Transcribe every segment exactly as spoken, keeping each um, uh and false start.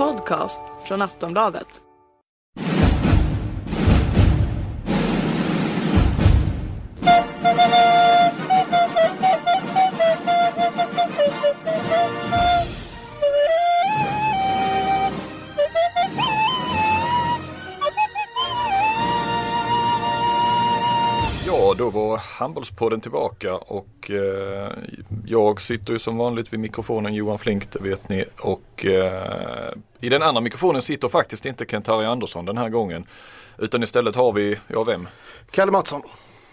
podcast från Aftonbladet. Ja, då var Handbollspodden tillbaka och eh, jag sitter ju som vanligt vid mikrofonen, Johan Flink, det vet ni. Och eh, i den andra mikrofonen sitter faktiskt inte Kent-Harry Andersson den här gången. Utan istället har vi, ja vem? Kalle Mattsson.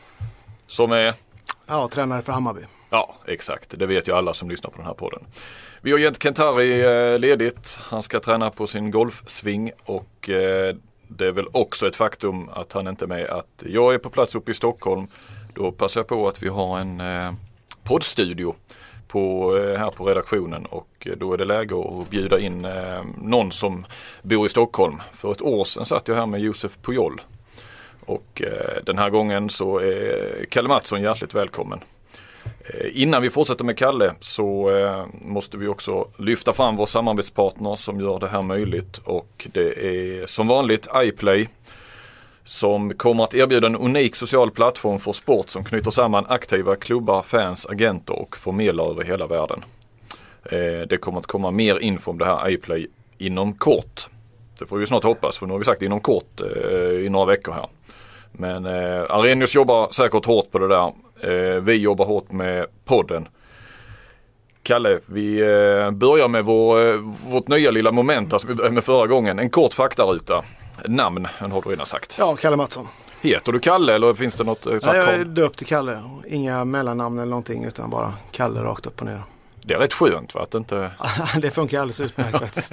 Som är? Ja, tränare för Hammarby. Ja, exakt. Det vet ju alla som lyssnar på den här podden. Vi har gett Kent-Harry eh, ledigt. Han ska träna på sin golfsving och eh, det är väl också ett faktum att han inte är med, att jag är på plats uppe i Stockholm. Då passar jag på att vi har en eh, poddstudio på, eh, här på redaktionen och då är det läge att bjuda in eh, någon som bor i Stockholm. För ett år sedan satt jag här med Josef Pujol och eh, den här gången så är Kalle Mattsson hjärtligt välkommen. Innan vi fortsätter med Kalle så eh, måste vi också lyfta fram vår samarbetspartner som gör det här möjligt, och det är som vanligt iPlay som kommer att erbjuda en unik social plattform för sport som knyter samman aktiva klubbar, fans, agenter och förmedlare över hela världen. Eh, det kommer att komma mer info om det här iPlay inom kort. Det får vi snart hoppas, för nu har vi sagt inom kort eh, i några veckor här. Men eh, Arrhenius jobbar säkert hårt på det där. Eh, vi jobbar hårt med podden. Kalle, vi eh, börjar med vår, eh, vårt nya lilla moment alltså med förra gången. En kort faktaruta. Namn, den har du redan sagt. Ja, Kalle Mattsson. Heter du Kalle eller finns det något? Nej, jag är döpt till Kalle. Inga mellannamn eller någonting utan bara Kalle rakt upp och ner. Det är rätt skönt va? Att inte... Det funkar alldeles utmärkt faktiskt.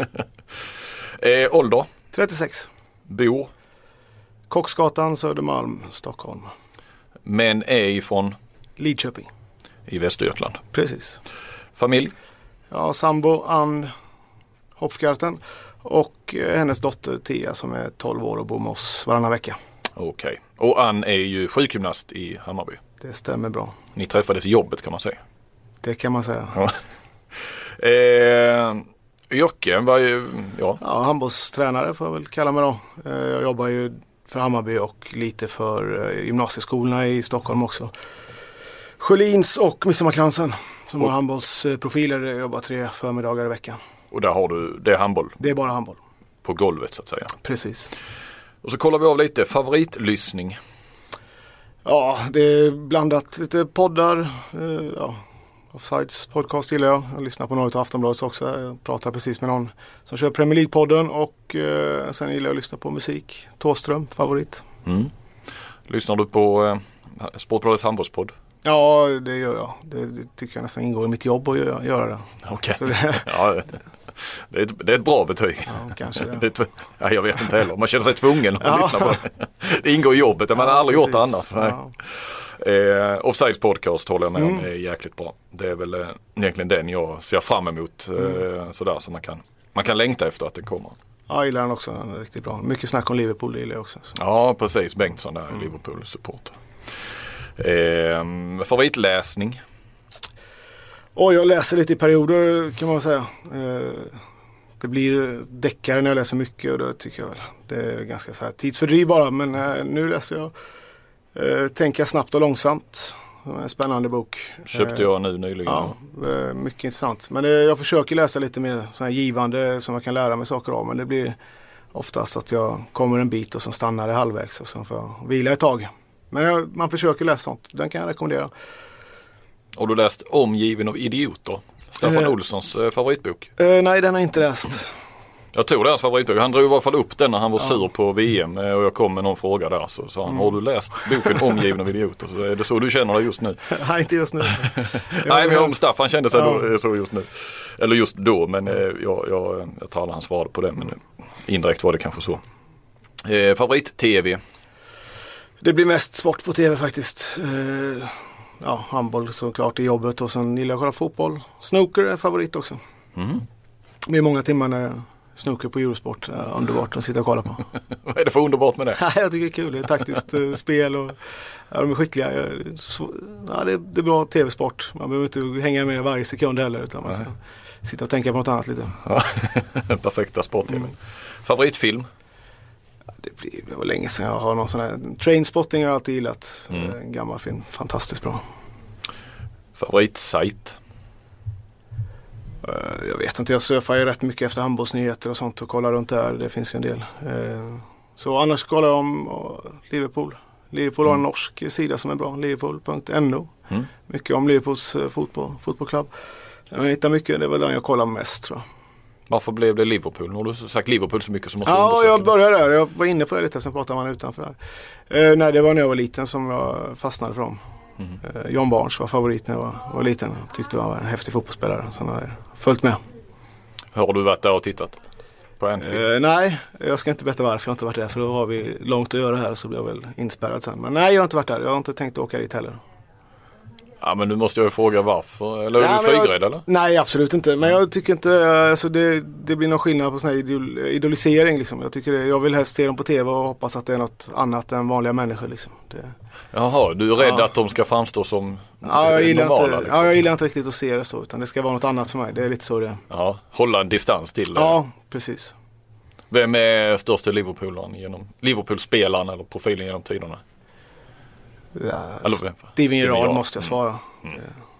eh, ålder? trettiosex. Bor? Kocksgatan, Södermalm, Stockholm. Men är ifrån? Lidköping. I Västergötland. Precis. Familj? Ja, sambo Ann Hoppskarten och hennes dotter Tia som är tolv år och bor med oss varannan vecka. Okej. Okay. Och Ann är ju sjukgymnast i Hammarby. Det stämmer bra. Ni träffades i jobbet kan man säga. Det kan man säga. Ja. eh, yrke? Var ju, ja. Ja, handbollstränare får jag väl kalla mig då. Eh, jag jobbar ju för Hammarby och lite för eh, gymnasieskolorna i Stockholm också. Sjölins och Midsommarkransen som och, har handbollsprofiler. Jag jobbar tre förmiddagar i veckan. Och där har du, det är handboll? Det är bara handboll. På golvet så att säga? Precis. Och så kollar vi av lite favoritlyssning. Ja, det är blandat lite poddar. Eh, ja. Offsides podcast gillar jag. Jag lyssnar på något av Aftonbladet också. Jag pratar precis med någon som kör Premier League-podden och eh, sen gillar jag att lyssna på musik. Thåström, favorit. Mm. Lyssnar du på eh, Sportbladets handbollspodd? Ja, det gör jag. Det, det tycker jag nästan ingår i mitt jobb att göra, göra det. Okej. Okay. Det, ja, det, är ett, det är ett bra betyg. Ja, kanske det. det ja, jag vet inte heller. Man känner sig tvungen att ja. lyssna på det. Det ingår i jobbet. Man ja, har aldrig precis. gjort det annars. Ja. Eh, Offsides podcast håller jag med mm. om är jäkligt bra. Det är väl eh, egentligen den jag ser fram emot eh, mm. sådär så man kan, man kan längta efter att det kommer. Ja, jag gillar den också. Den är riktigt bra. Mycket snack om Liverpool, det gillar jag också. Så. Ja, precis. Bengtsson där, mm. Liverpool-supporter. Eh, favoritläsning? Och jag läser lite i perioder kan man säga. Eh, det blir deckare när jag läser mycket och då tycker jag väl det är ganska så här tidsfördriv bara. Men eh, nu läser jag Uh, tänka snabbt och långsamt. En spännande bok. Köpte jag nu nyligen. Ja, uh, mycket intressant. Men uh, jag försöker läsa lite mer så här givande som jag kan lära mig saker av. Men det blir oftast att jag kommer en bit och så stannar det halvvägs och så får jag vila ett tag. Men jag, man försöker läsa sånt. Den kan jag rekommendera. Har du läst Omgiven av idioter? Staffan uh, Olssons uh, favoritbok? Uh, nej, den har jag inte läst. Jag tror det är hans favoritbok. Han drog i alla fall upp den när han var ja. sur på V M och jag kom med någon fråga där. Så sa han, mm. har du läst boken Omgiven av idioter? Så är det så du känner dig just nu? Nej, inte just nu. Nej, men om Staffan kände sig ja. då, så just nu. Eller just då, men eh, jag, jag, jag talar hans svar på det. Men indirekt var det kanske så. Eh, Favorit-tv? Det blir mest sport på tv faktiskt. Eh, ja, handboll såklart i jobbet och sen gillar jag att kolla fotboll. Snooker är favorit också. Mm. Det är många timmar när jag snooker på Eurosport. Ja, underbart att sitta och kolla på. Vad är det för underbart med det? Ja, jag tycker det är kul. Det är taktiskt uh, spel och ja, de är skickliga. Ja, det, är, det är bra tv-sport. Man behöver inte hänga med varje sekund heller utan man kan sitta och tänka på något annat lite. Ja, perfekta sport-tv. Mm. Favoritfilm? Ja, det, blir, det var länge sedan jag har någon sån här. Trainspotting har jag alltid gillat. Mm. En gammal film, fantastiskt bra. Favoritsajt? Uh, jag vet inte, jag surfar ju rätt mycket efter handbollsnyheter och sånt och kollar runt där. Det finns ju en del. Uh, så annars kollar jag om uh, Liverpool. Liverpool har en norsk sida som är bra, liverpool punkt no. Mm. Mycket om Liverpools uh, fotboll, fotbollsklubb. Jag hittar mycket, det är väl den jag kollar mest, tror jag. Varför blev det Liverpool? Nu har du sagt Liverpool så mycket som måste Ja, undersöka. jag började där. Jag var inne på det lite, sen pratade man utanför där. Uh, nej, det var när jag var liten som jag fastnade för dem. Mm. Uh, John Barnes var favorit när jag var, var liten. Jag tyckte jag var en häftig fotbollsspelare, så jag har följt med. Har du varit där och tittat på en film? Uh, nej, jag ska inte berätta varför jag inte varit där, för då har vi långt att göra här, så blir jag väl inspärrad sen. Men nej, jag har inte varit där. Jag har inte tänkt åka dit heller. Ja, men nu måste jag ju fråga varför. Eller är nej, du flygrädd eller? Nej, absolut inte. Men jag tycker inte, alltså det, det blir någon skillnad på sån här idol, idolisering liksom. Jag tycker det, jag vill helst se dem på tv och hoppas att det är något annat än vanliga människor liksom. Det... Jaha, du är rädd ja. att de ska framstå som ja, jag gillar normala? Inte, liksom. ja, jag gillar inte riktigt att se det så, utan det ska vara något annat för mig. Det är lite så det är. Ja, hålla en distans till det. Ja, precis. Vem är största Liverpoolaren genom Liverpool-spelaren eller profilen genom tiderna? Ja, eller, Steven Gerrard måste jag svara. Mm.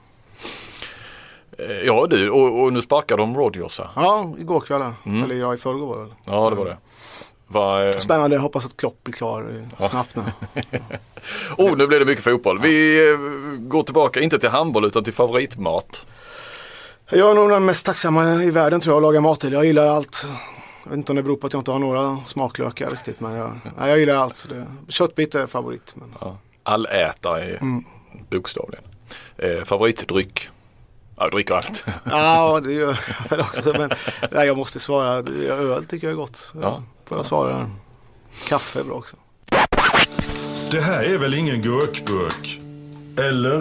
Mm. Ja du, och, och nu sparkar de Rodgers här. Ja, igår kväll. Mm. Eller jag i förrgår. Ja, det var det. Var, eh... Spännande, jag hoppas att Klopp blir klar ja. snabbt nu. oh, nu blir det mycket fotboll. Vi eh, går tillbaka, inte till handboll utan till favoritmat. Jag är nog den mest tacksamma i världen, tror jag, att laga mat till. Jag gillar allt. Jag vet inte om det beror på att jag inte har några smaklökar riktigt, men jag, nej, jag gillar allt. Så det, köttbit är favorit. Men... Ja. Allätare är mm. bokstavligen. Eh, favoritdryck? Ja, jag dricker allt. Ja, det gör jag väl också. Men nej, jag måste svara. Öl tycker jag är gott. Ja. Får jag svara? Kaffe är bra också. Det här är väl ingen gurkburk? Eller?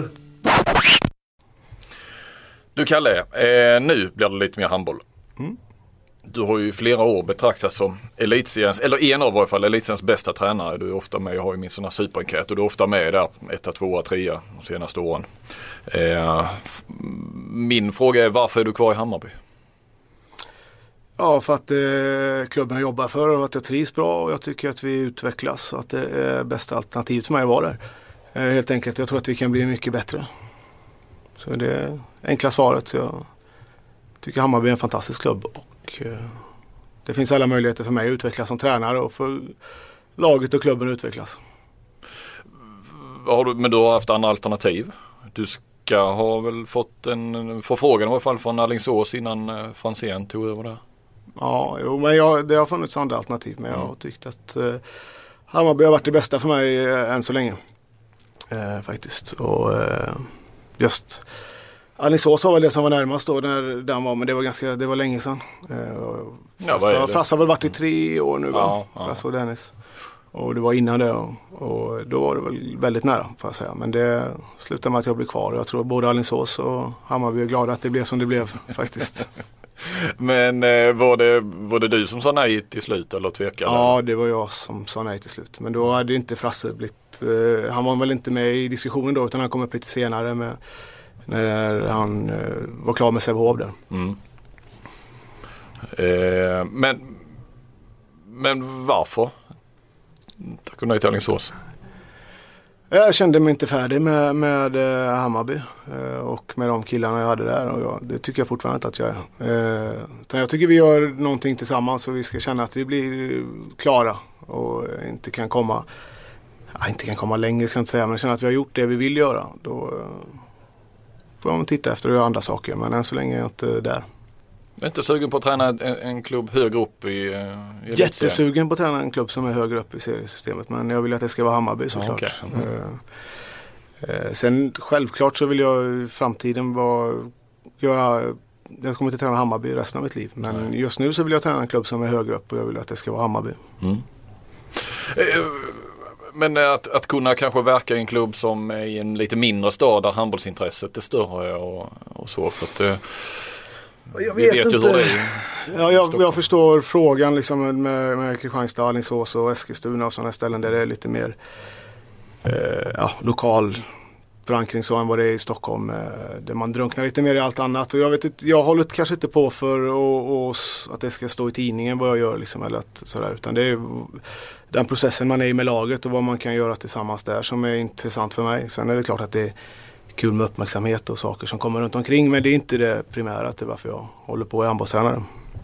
Du Kalle, eh, nu blir det lite mer handboll. Mm. Du har ju flera år betraktats som elitseriens, eller en av i varje fall, elitseriens bästa tränare. Du är ofta med, jag har ju min sån här superenkät och du är ofta med där, etta, tvåa, trea de senaste åren. Eh, min fråga är, varför är du kvar i Hammarby? Ja, för att eh, klubben jobbar för och att jag trivs bra och jag tycker att vi utvecklas och att det är bästa alternativet för mig att vara där. Eh, helt enkelt, jag tror att vi kan bli mycket bättre. Så det är enkla svaret. Jag tycker Hammarby är en fantastisk klubb och eh, det finns alla möjligheter för mig att utvecklas som tränare och för laget och klubben att utvecklas. Har du, men du har haft andra alternativ. Du ska ha väl fått en förfrågan i alla fall från Alingsås innan eh, Franzén tog över där. Ja, jo, men jag, det har funnits andra alternativ, men jag har tyckt att eh, Hammarby har varit det bästa för mig eh, än så länge. Eh, faktiskt. Och eh, just Alingsås var väl det som var närmast då när den var, men det var ganska, det var länge sedan. Eh, Frassa, Frassa har väl varit i tre år nu, va? Ja, Frassa och Dennis. Och det var innan det och, och då var det väl väldigt nära, får jag säga. Men det slutade med att jag blev kvar. Jag tror både Alingsås och Hammarby är glada att det blev som det blev faktiskt. Men eh, var, det, var det du som sa nej till slut eller tvekade? Ja, det var jag som sa nej till slut. Men då hade inte Frasse blivit, eh, han var väl inte med i diskussionen då, utan han kom upp lite senare med, när han eh, var klar med Sävehof där. Mm. Eh, men, men varför? Tack och nej till Alingsås. Jag kände mig inte färdig med, med uh, Hammarby uh, och med de killarna jag hade där. Och jag, det tycker jag fortfarande inte att jag är. Uh, utan jag tycker vi gör någonting tillsammans och vi ska känna att vi blir klara och inte kan komma ja, inte kan komma längre, ska jag inte säga, men känna att vi har gjort det vi vill göra. Då uh, får man titta efter och göra andra saker, men än så länge är jag inte där. Jag är inte sugen på att träna en, en klubb högre upp i, i Jättesugen på att träna en klubb som är högre upp i seriesystemet, men jag vill att det ska vara Hammarby såklart. Ja, okay. Mm. Uh, uh, sen självklart så vill jag i framtiden vara, göra, jag kommer inte träna Hammarby resten av mitt liv, men Nej. just nu så vill jag träna en klubb som är högre upp och jag vill att det ska vara Hammarby. Mm. Uh, men att, att kunna kanske verka i en klubb som är i en lite mindre stad där handbollsintresset är större och, och så, för att uh, jag vet, vet inte. Ja, jag, jag förstår frågan liksom med, med Kristianstad, Alingsås och Eskilstuna och sådana ställen där det är lite mer eh, ja, lokal förankring så än vad det är i Stockholm, eh, där man drunknar lite mer i allt annat. Och jag vet inte, jag håller kanske inte på för och, och, att det ska stå i tidningen vad jag gör liksom, eller att, sådär, utan det är den processen man är i med laget och vad man kan göra tillsammans där som är intressant för mig. Sen är det klart att det är kul med uppmärksamhet och saker som kommer runt omkring, men det är inte det primära till varför jag håller på i handbollstränare.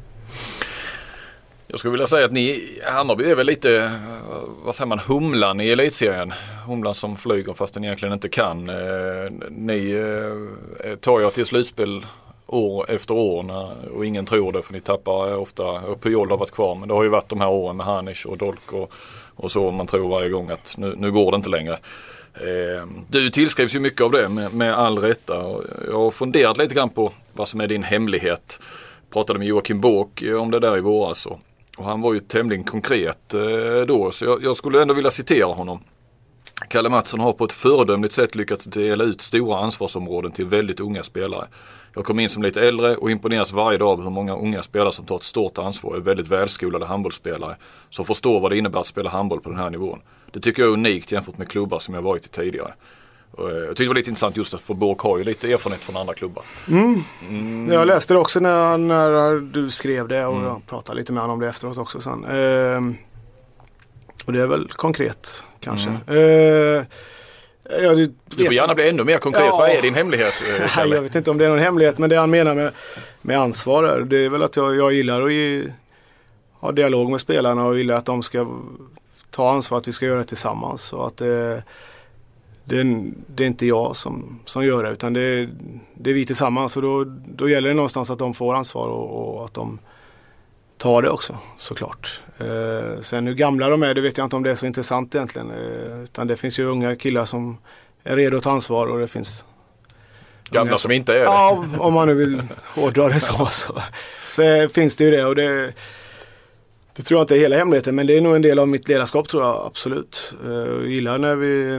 Jag skulle vilja säga att ni, Hammarby är väl lite, vad säger man, humlan i elitserien. Humlan som flyger fast den egentligen inte kan. Eh, ni eh, tar ju till slutspel år efter år när, och ingen tror det för ni tappar ofta, och Pujol har varit kvar, men det har ju varit de här åren med Hanisch och Dolk och, och så, man tror varje gång att nu, nu går det inte längre. Eh, du tillskrivs ju mycket av det med, med all rätta. Jag har funderat lite grann på vad som är din hemlighet. Pratade med Joakim Båk om det där i våras och, och han var ju tämligen konkret eh, då, så jag, jag skulle ändå vilja citera honom. Kalle Mattsson har på ett föredömligt sätt lyckats dela ut stora ansvarsområden till väldigt unga spelare. Jag kom in som lite äldre och imponeras varje dag av hur många unga spelare som tar ett stort ansvar, är väldigt välskolade handbollsspelare som förstår vad det innebär att spela handboll på den här nivån. Det tycker jag är unikt jämfört med klubbar som jag varit i tidigare. Jag tyckte det var lite intressant just att för Båk har ju lite erfarenhet från andra klubbar. Mm. Mm. Jag läste det också när, när du skrev det och mm. jag pratade lite med honom om det efteråt också sen. Ehm, och det är väl konkret kanske. Mm. Ehm, jag du får gärna bli ännu mer konkret. Ja. Vad är din hemlighet? Nej, jag vet inte om det är någon hemlighet, men det han menar med, med ansvar är, det är väl att jag, jag gillar att ge, ha dialog med spelarna och gillar att de ska ta ansvar, att vi ska göra det tillsammans och att det Det är, det är inte jag som, som gör det, utan det är, det är vi tillsammans, och då, då gäller det någonstans att de får ansvar och, och att de tar det också, såklart. Eh, sen hur gamla de är, det vet jag inte om det är så intressant egentligen, eh, utan det finns ju unga killar som är redo att ta ansvar och det finns gamla som, som inte är det. Ja, om man nu vill hårdra det så, så, så är, finns det ju det, och det det tror jag inte är hela hemligheten, men det är nog en del av mitt ledarskap, tror jag, absolut. Eh, jag gillar när vi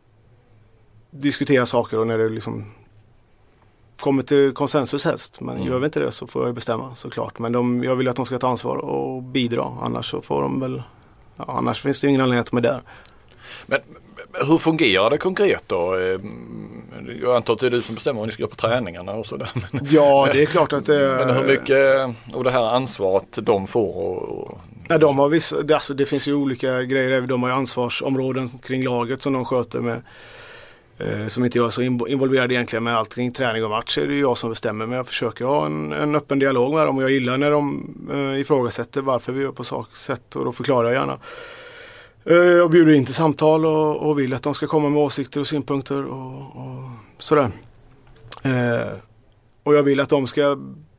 diskutera saker och när det liksom kommer till konsensus helst. Men mm. gör vi inte det så får jag bestämma, såklart. Men de, jag vill att de ska ta ansvar och bidra. Annars så får de väl, ja, annars finns det ingen anledning att de är där. Men hur fungerar det konkret då? Jag antar att det är du som bestämmer vad ni ska göra på träningarna och sådär. Ja, det är klart att det... Men hur mycket av det här ansvaret de får? Och... Ja, de har vissa, det, alltså, det finns ju olika grejer. De har ju ansvarsområden kring laget som de sköter med. Som inte jag är så involverad egentligen med allt kring träning och match, är det jag som bestämmer, men jag försöker ha en, en öppen dialog med dem, och jag gillar när de eh, ifrågasätter varför vi gör på sak sätt, och då förklarar jag gärna. Eh, jag bjuder in till samtal och, och vill att de ska komma med åsikter och synpunkter och, och sådär. Eh, och jag vill att de ska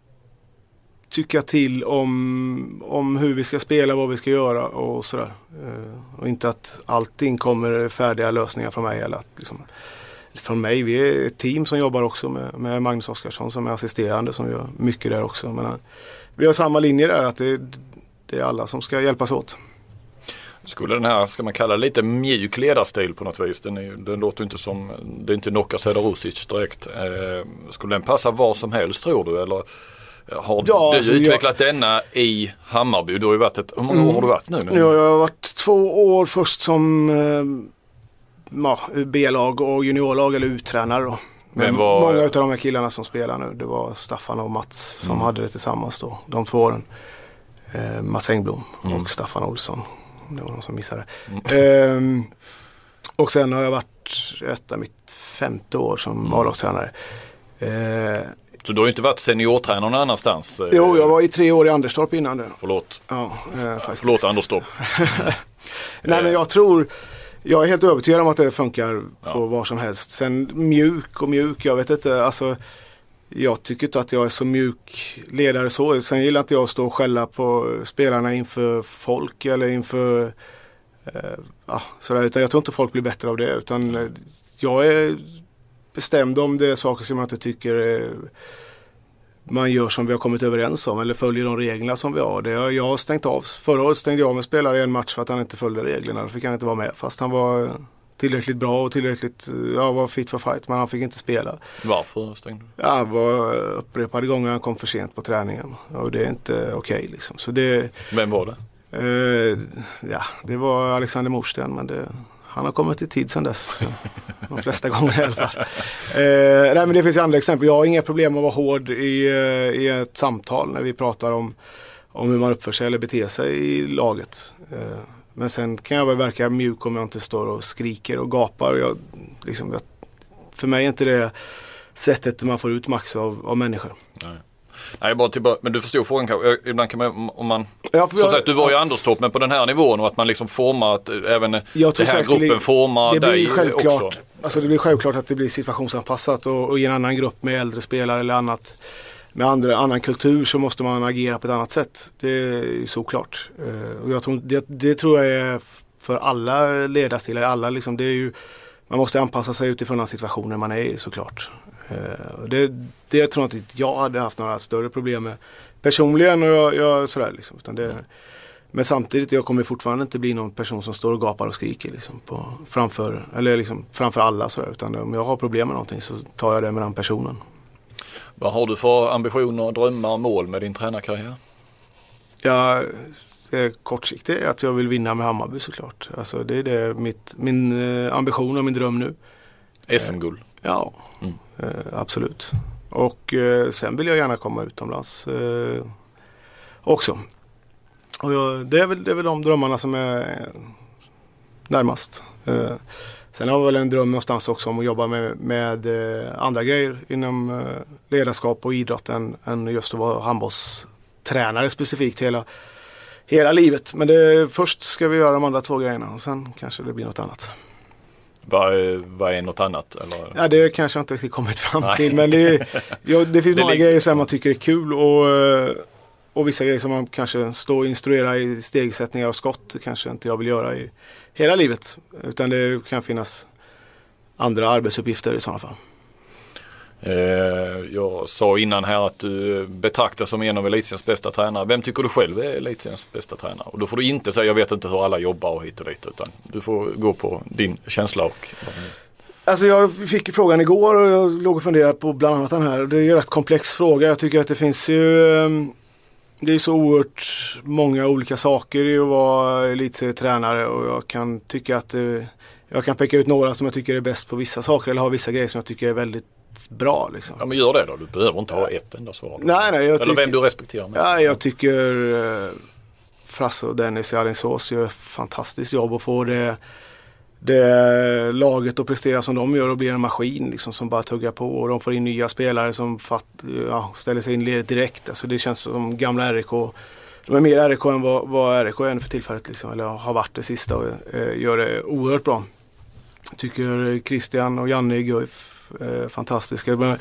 tycka till om, om hur vi ska spela, vad vi ska göra och sådär. Eh, och inte att allting kommer färdiga lösningar från mig, eller att liksom, från mig, vi är ett team som jobbar också med, med Magnus Oskarsson som är assisterande, som gör mycket där också. Men vi har samma linje där, att det, det är alla som ska hjälpas åt. Skulle den här, ska man kalla det lite mjuk ledarstil på något vis, den, är, den låter inte som, det är inte Nokka Sedarusic direkt. Eh, skulle den passa var som helst, tror du, eller har ja, du alltså utvecklat jag... denna i Hammarby? Du har ju varit ett, hur många mm. år har du varit nu? nu? Ja, jag har varit två år först som eh, ja, B-lag och juniorlag, eller uttränare då. Men var... många av de här killarna som spelar nu, det var Staffan och Mats som mm. hade det tillsammans då, de två åren. Eh, Mats Engblom mm. och Staffan Olsson. Det var någon som missade. Mm. Eh, och sen har jag varit ett mitt femte år som mm. A-lagstränare. Eh, Så du har ju inte varit seniortränare någon annanstans? Jo, jag var i tre år i Anderstorp innan det. Förlåt. Ja, eh, faktiskt. Förlåt Anderstorp. Nej, men jag tror, jag är helt övertygad om att det funkar på ja. var som helst. Sen mjuk och mjuk, jag vet inte, alltså jag tycker inte att jag är så mjuk ledare så. Sen gillar inte jag att stå och skälla på spelarna inför folk eller inför eh, ja, sådär, utan jag tror inte folk blir bättre av det, utan jag är bestämd om det är saker som jag inte tycker eh, man gör som vi har kommit överens om, eller följer de reglerna som vi har. Det har jag stängt av. Förra året stängde jag med spelare i en match för att han inte följde reglerna. Då fick han inte vara med, fast han var tillräckligt bra och tillräckligt, ja, var fit for fight, men han fick inte spela. Varför stängde du? Ja, var upprepade gånger han kom för sent på träningen, och det är inte okej okay, liksom. Så det, vem var det? Eh, ja, det var Alexander Morsten, men det han har kommit i tid sedan dess. De flesta gånger i alla fall. Eh, nej, men det finns ju andra exempel. Jag har inga problem med att vara hård i, i ett samtal när vi pratar om, om hur man uppför sig eller beter sig i laget. Eh, men sen kan jag väl verka mjuk om jag inte står och skriker och gapar. Och jag, liksom, jag, för mig är inte det sättet man får ut max av, av människor. Nej. Nej, bara tillbaka, men du förstår frågan kanske. Ibland kan man, om man, ja, som jag, sagt, du var ju Anderstorp, men på den här nivån och att man liksom formar att även den här gruppen formar det dig blir självklart, också. Alltså det blir självklart att det blir situationsanpassat och, och i en annan grupp med äldre spelare eller annat, med andra, annan kultur så måste man agera på ett annat sätt. Det är såklart. Uh, och jag tror, det, det tror jag är för alla ledarstilar, alla liksom, det är ju, man måste anpassa sig utifrån den situationen man är i såklart. Uh, det, det tror jag inte jag hade haft några större problem med personligen och jag, jag sådär liksom, utan det, men samtidigt jag kommer fortfarande inte bli någon person som står och gapar och skriker liksom, på, framför, eller liksom, framför alla sådär, utan om jag har problem med någonting så tar jag det med den personen. Vad har du för ambitioner, drömmar och mål med din tränarkarriär? Ja, kortsiktigt är att jag vill vinna med Hammarby såklart. Alltså det är det mitt, min ambition och min dröm nu. S M-guld? Ja, mm. eh, absolut. Och eh, sen vill jag gärna komma utomlands eh, också. Och jag, det, är väl, det är väl de drömmarna som är närmast. Eh, sen har jag väl en dröm någonstans också om att jobba med, med eh, andra grejer inom eh, ledarskap och idrott än, än just att vara handbollstränare specifikt hela, hela livet. Men det, först ska vi göra de andra två grejerna och sen kanske det blir något annat. Vad är, vad är något annat? Eller? Ja, det kanske jag inte riktigt kommit fram till. Men det, ja, det finns det många lig- grejer som man tycker är kul och, och vissa grejer som man kanske står och instruerar i stegsättningar och skott kanske inte jag vill göra i hela livet. Utan det kan finnas andra arbetsuppgifter i sådana fall. Eh, jag sa innan här att du betraktas som en av elitseriens bästa tränare. Vem tycker du själv är elitseriens bästa tränare? Och då får du inte säga, jag vet inte hur alla jobbar och hit och dit, utan du får gå på din känsla och... Alltså jag fick frågan igår och jag låg och funderade på bland annat den här. Det är ju en rätt komplex fråga. Jag tycker att det finns ju... Det är så oerhört många olika saker i att vara elitserietränare och jag kan tycka att det, jag kan peka ut några som jag tycker är bäst på vissa saker eller har vissa grejer som jag tycker är väldigt bra liksom. Ja, men gör det då. Du behöver inte ha ett enda svar. Nej, nej, jag eller tycker, vem du respekterar mest. Ja, jag tycker eh, Frasse och Dennis i Alingsås gör ett fantastiskt jobb och får det, det laget att prestera som de gör och blir en maskin liksom, som bara tuggar på och de får in nya spelare som fatt, ja, ställer sig in direkt. Alltså, det känns som gamla R I K. De är mer R I K än vad, vad R I K är för tillfället liksom, eller har varit det sista och eh, gör det oerhört bra. Jag tycker Christian och Janne i Guif Eh, fantastiska. Men,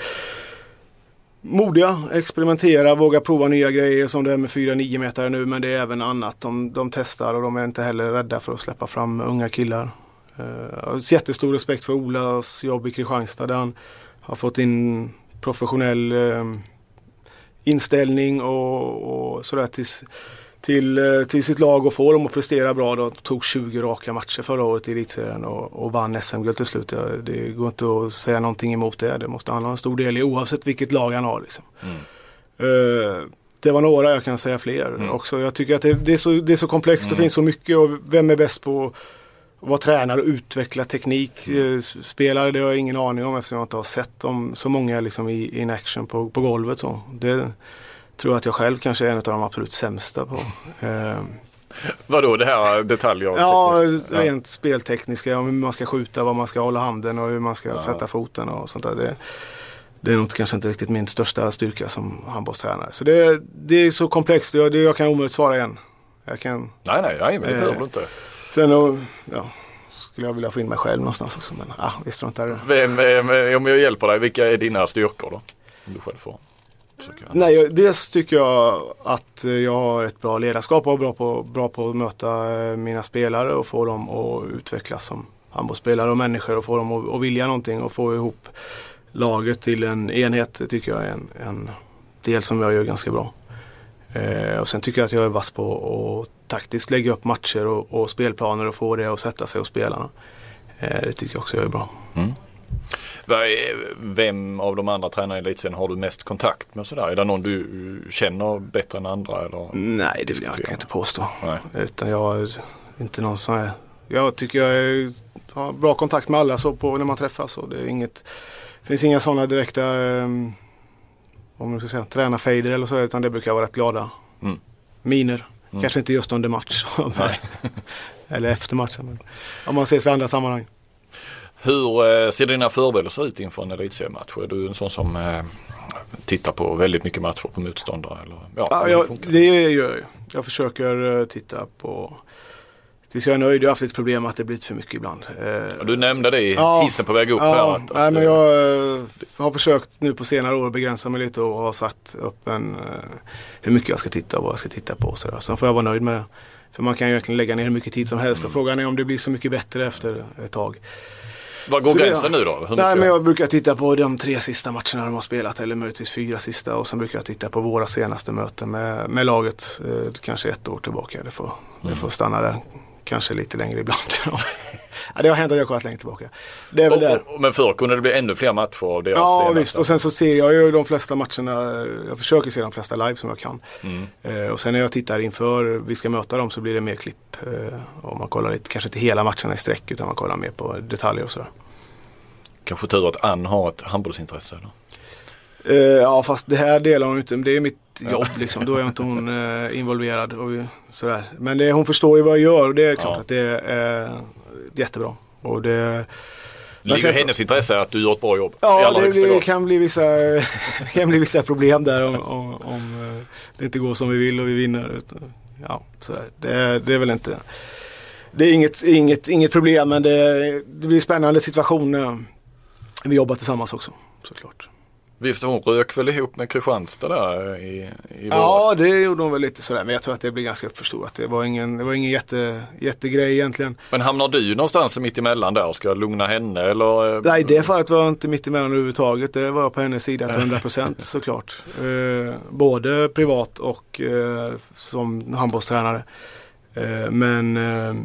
modiga, experimentera, våga prova nya grejer som det är med fyra nio meter nu, men det är även annat. De, de testar och de är inte heller rädda för att släppa fram unga killar. Eh, jättestor respekt för Olas jobb i Kristianstad där han har fått in professionell eh, inställning och, och sådär till Till, till sitt lag och få dem att prestera bra. Då tog tjugo raka matcher förra året i elitserien och, och vann S M-guld till slut. Det går inte att säga någonting emot det. Det måste han ha en stor del i oavsett vilket lag han har. Liksom. Mm. Uh, det var några, jag kan säga fler mm. också. Jag tycker att det, det, är, så, det är så komplext, mm. det finns så mycket och vem är bäst på att vara tränare och utveckla teknik. Mm. Spelare, det har jag ingen aning om eftersom jag inte har sett dem så många liksom, i in action på, på golvet. Så. Det tror att jag själv kanske är en av de absolut sämsta på. Eh. Vadå, det här detaljer? Ja, rent ja. speltekniska, hur man ska skjuta, var man ska hålla handen och hur man ska ja. sätta foten och sånt där. Det, det är nog kanske inte riktigt min största styrka som handbollstränare. Så det, det är så komplext, jag, det, jag kan omöjligt svara igen. Jag kan, nej, nej, nej, men det behöver du inte. Sen och, ja, skulle jag vilja få in mig själv någonstans också, men ja, visst tror inte det. Vem, vem, om jag hjälper dig, vilka är dina styrkor då? Om du själv får. Nej, dels tycker jag att jag har ett bra ledarskap och är bra på, bra på att möta mina spelare och få dem att utvecklas som handbollsspelare och människor och få dem att, att vilja någonting och få ihop laget till en enhet. Det tycker jag är en, en del som jag gör ganska bra. Eh, och sen tycker jag att jag är vass på att taktiskt lägga upp matcher och, och spelplaner och få det att sätta sig hos spelarna. Eh, det tycker jag också jag är bra. Mm. Vem av de andra tränarna i elitserien har du mest kontakt med? Sådär? Är det någon du känner bättre än andra? Eller? Nej, det vill jag kan inte påstå. Nej. Utan jag är inte någon sån här... Jag tycker jag har bra kontakt med alla så på när man träffas. Och det är inget, det finns inga sådana direkta um, om man ska säga, tränarfejder eller så, utan det brukar vara rätt glada mm. miner. Mm. Kanske inte just under match eller efter matchen, men om man ses i andra sammanhang. Hur eh, ser dina förberedelser ut inför en elitseriematch? Är du en sån som eh, tittar på väldigt mycket matcher på motståndare? Eller, ja, ja, jag, det gör jag. Jag försöker uh, titta på tills jag är nöjd. Jag har haft ett problem att det blivit för mycket ibland. Uh, du nämnde det i ja, hissen på väg upp. Ja, här, att, nej, att, men jag uh, har försökt nu på senare år begränsa mig lite och har satt upp en, uh, hur mycket jag ska titta och vad jag ska titta på. Så Sen får jag vara nöjd med det. För man kan ju egentligen lägga ner hur mycket tid som helst. Mm. Och frågan är om det blir så mycket bättre efter ett tag. Vad går så gränsen det, nu då? Hur nej, men jag brukar titta på de tre sista matcherna de har spelat, eller möjligtvis fyra sista, och sen brukar jag titta på våra senaste möten med, med laget, eh, kanske ett år tillbaka. Det får, mm. det får stanna där, kanske lite längre ibland. Ja, det har hänt att jag har kollat längre tillbaka. Det är väl och, där. Och, men förr kunde det bli ännu fler matcher av deras ja, senaste. Visst. Och sen så ser jag ju de flesta matcherna, jag försöker se de flesta live som jag kan. Mm. Eh, och sen när jag tittar inför vi ska möta dem så blir det mer klipp. Eh, och man kollar lite, kanske inte hela matcherna i sträck, utan man kollar mer på detaljer och sådär. Kanske tur att Ann har ett handbollsintresse eller? Uh, ja, fast det här delar hon inte. Det är mitt jobb liksom. Då är inte hon uh, involverad och sådär. Men det, hon förstår ju vad jag gör, och det är klart ja. att det är uh, jättebra. Och det ligger hennes intresse att du gör ett bra jobb. Ja, det, det kan bli vissa kan bli vissa problem där om, om, om uh, det inte går som vi vill och vi vinner. Ja, sådär. Det, det är väl inte det är inget, inget, inget problem, men det, det blir spännande situationer. Vi jobbar tillsammans också, såklart. Visst, hon rök väl ihop med Kristianstad där i, i ja, det gjorde hon väl lite sådär. Men jag tror att det blir ganska uppförstorat. Det var ingen, det var ingen jätte, jättegrej egentligen. Men hamnar du någonstans mitt emellan där och ska lugna henne? Eller? Nej, det fallet var inte mitt emellan överhuvudtaget. Det var på hennes sida till hundra procent såklart. Eh, både privat och eh, som handbollstränare. Eh, men... Eh,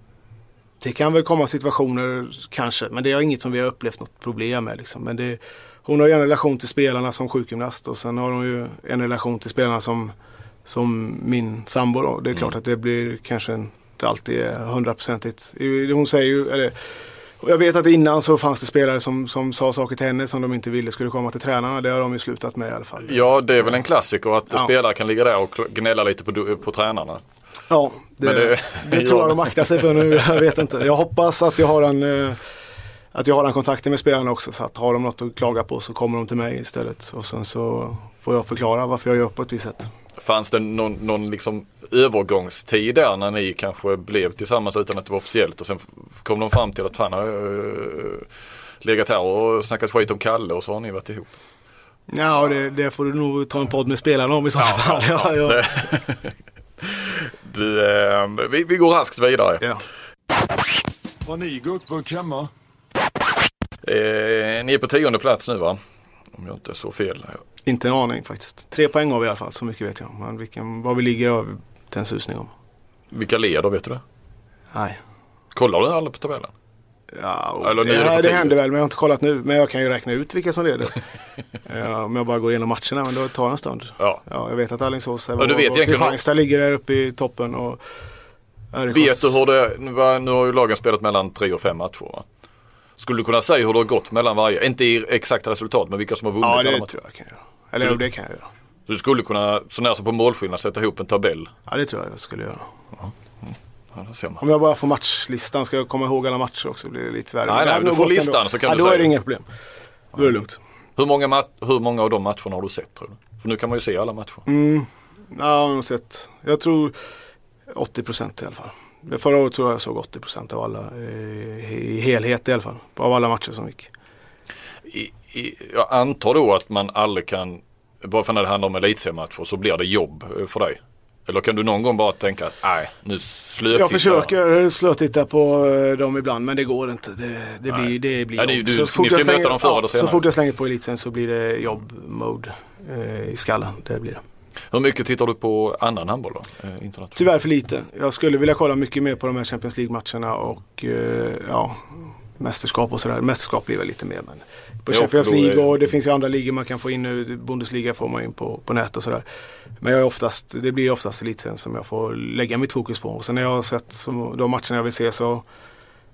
det kan väl komma situationer kanske, men det är inget som vi har upplevt något problem med. Liksom. Men det, hon har ju en relation till spelarna som sjukgymnast, och sen har hon ju en relation till spelarna som, som min sambo. Då. Det är klart mm. att det blir kanske inte alltid hundraprocentigt. Hon säger ju, eller, jag vet att innan så fanns det spelare som, som sa saker till henne som de inte ville skulle komma till tränarna. Det har de ju slutat med i alla fall. Ja, det är väl en klassiker att ja. spelare kan ligga där och gnälla lite på, på tränarna. Ja, det, det, det tror jag de aktar sig för nu. Jag vet inte. Jag hoppas att jag har en att jag har en kontakt med spelarna också, så att har de något att klaga på så kommer de till mig istället, och sen så får jag förklara varför jag gör på ett visst sätt. Fanns det någon, någon liksom övergångstid där när ni kanske blev tillsammans utan att det var officiellt, och sen kom de fram till att fan har uh, legat här och snackat skit om Kalle, och så har ni varit ihop? Ja, det, det får du nog ta en podd med spelarna om i så fall. Ja, ja, ja. Du, eh, vi, vi går raskt vidare. Ja. Har ni gurkburk hemma? Eh, ni är på tionde plats nu, va? Om jag inte är så fel. Inte en aning faktiskt. Tre poäng har vi i alla fall, så mycket vet jag. Men vilken, var vi ligger har vi inte en susning om. Vilka leder, vet du det? Nej. Kollar du aldrig på tabellen? Ja, Eller det, det, det händer väl, men jag har inte kollat nu. Men jag kan ju räkna ut vilka som leder. Ja, om jag bara går igenom matcherna, men då tar det en stund. Ja. Ja, jag vet att Alingsås är, ja, och Kristianstad ligger där uppe i toppen. Och vet du hur det, nu har ju lagen spelat mellan tre och fem matcher, va? Skulle du kunna säga hur det har gått mellan varje? Inte i exakta resultat, men vilka som har vunnit? Ja, det tror jag kan göra. Eller så, det kan jag göra. Så du skulle kunna, så när som på målskillnad, sätta ihop en tabell? Ja, det tror jag jag skulle göra. Ja. Ja, det ser man. Om jag bara får matchlistan, ska jag komma ihåg alla matcher också, blir det lite värre. Nej, nej, du får listan ändå. Så kan ja, du då säga. är det inget problem. Då är det lugnt. Hur många, mat- hur många av de matcherna har du sett, tror du? För nu kan man ju se alla matcher. Mm. Ja, jag har sett. Jag tror åttio procent i alla fall. Förra året tror jag jag såg åttio procent av alla i, i helhet i alla fall. Av alla matcher som gick. I, i, jag antar då att man aldrig kan, bara för när det handlar om elitseriematcher, så blir det jobb för dig. Eller kan du någon gång bara tänka att nej, nu slöt jag försöker slötitta på dem ibland, men det går inte. Det, det blir, det blir ja, det, du, så fort jag slänger, dem ja, så fort jag slänger på elitsen så blir det jobb-mode eh, i skallen. Det blir det. Hur mycket tittar du på annan handboll då? Eh, internationellt? Tyvärr för lite. Jag skulle vilja kolla mycket mer på de här Champions League-matcherna och eh, ja, mästerskap och sådär. Mästerskap blir väl lite mer, men på jo, Champions League, och det finns ju andra ligor man kan få in nu. Bundesliga får man in på, på nät och sådär. Men jag är oftast, det blir oftast elitsen som jag får lägga mitt fokus på. Och sen när jag har sett som, de matcherna jag vill se, så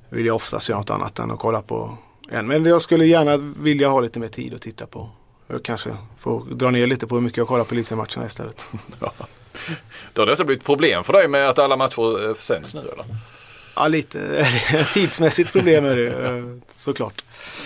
vill jag oftast göra något annat än att kolla på en. Men jag skulle gärna vilja ha lite mer tid att titta på. Jag kanske får dra ner lite på hur mycket jag kollar på elitseriematcherna istället. Ja. Det har nästan blivit problem för dig med att alla matcher sänds nu, eller? Ja, lite tidsmässigt problem är det, såklart.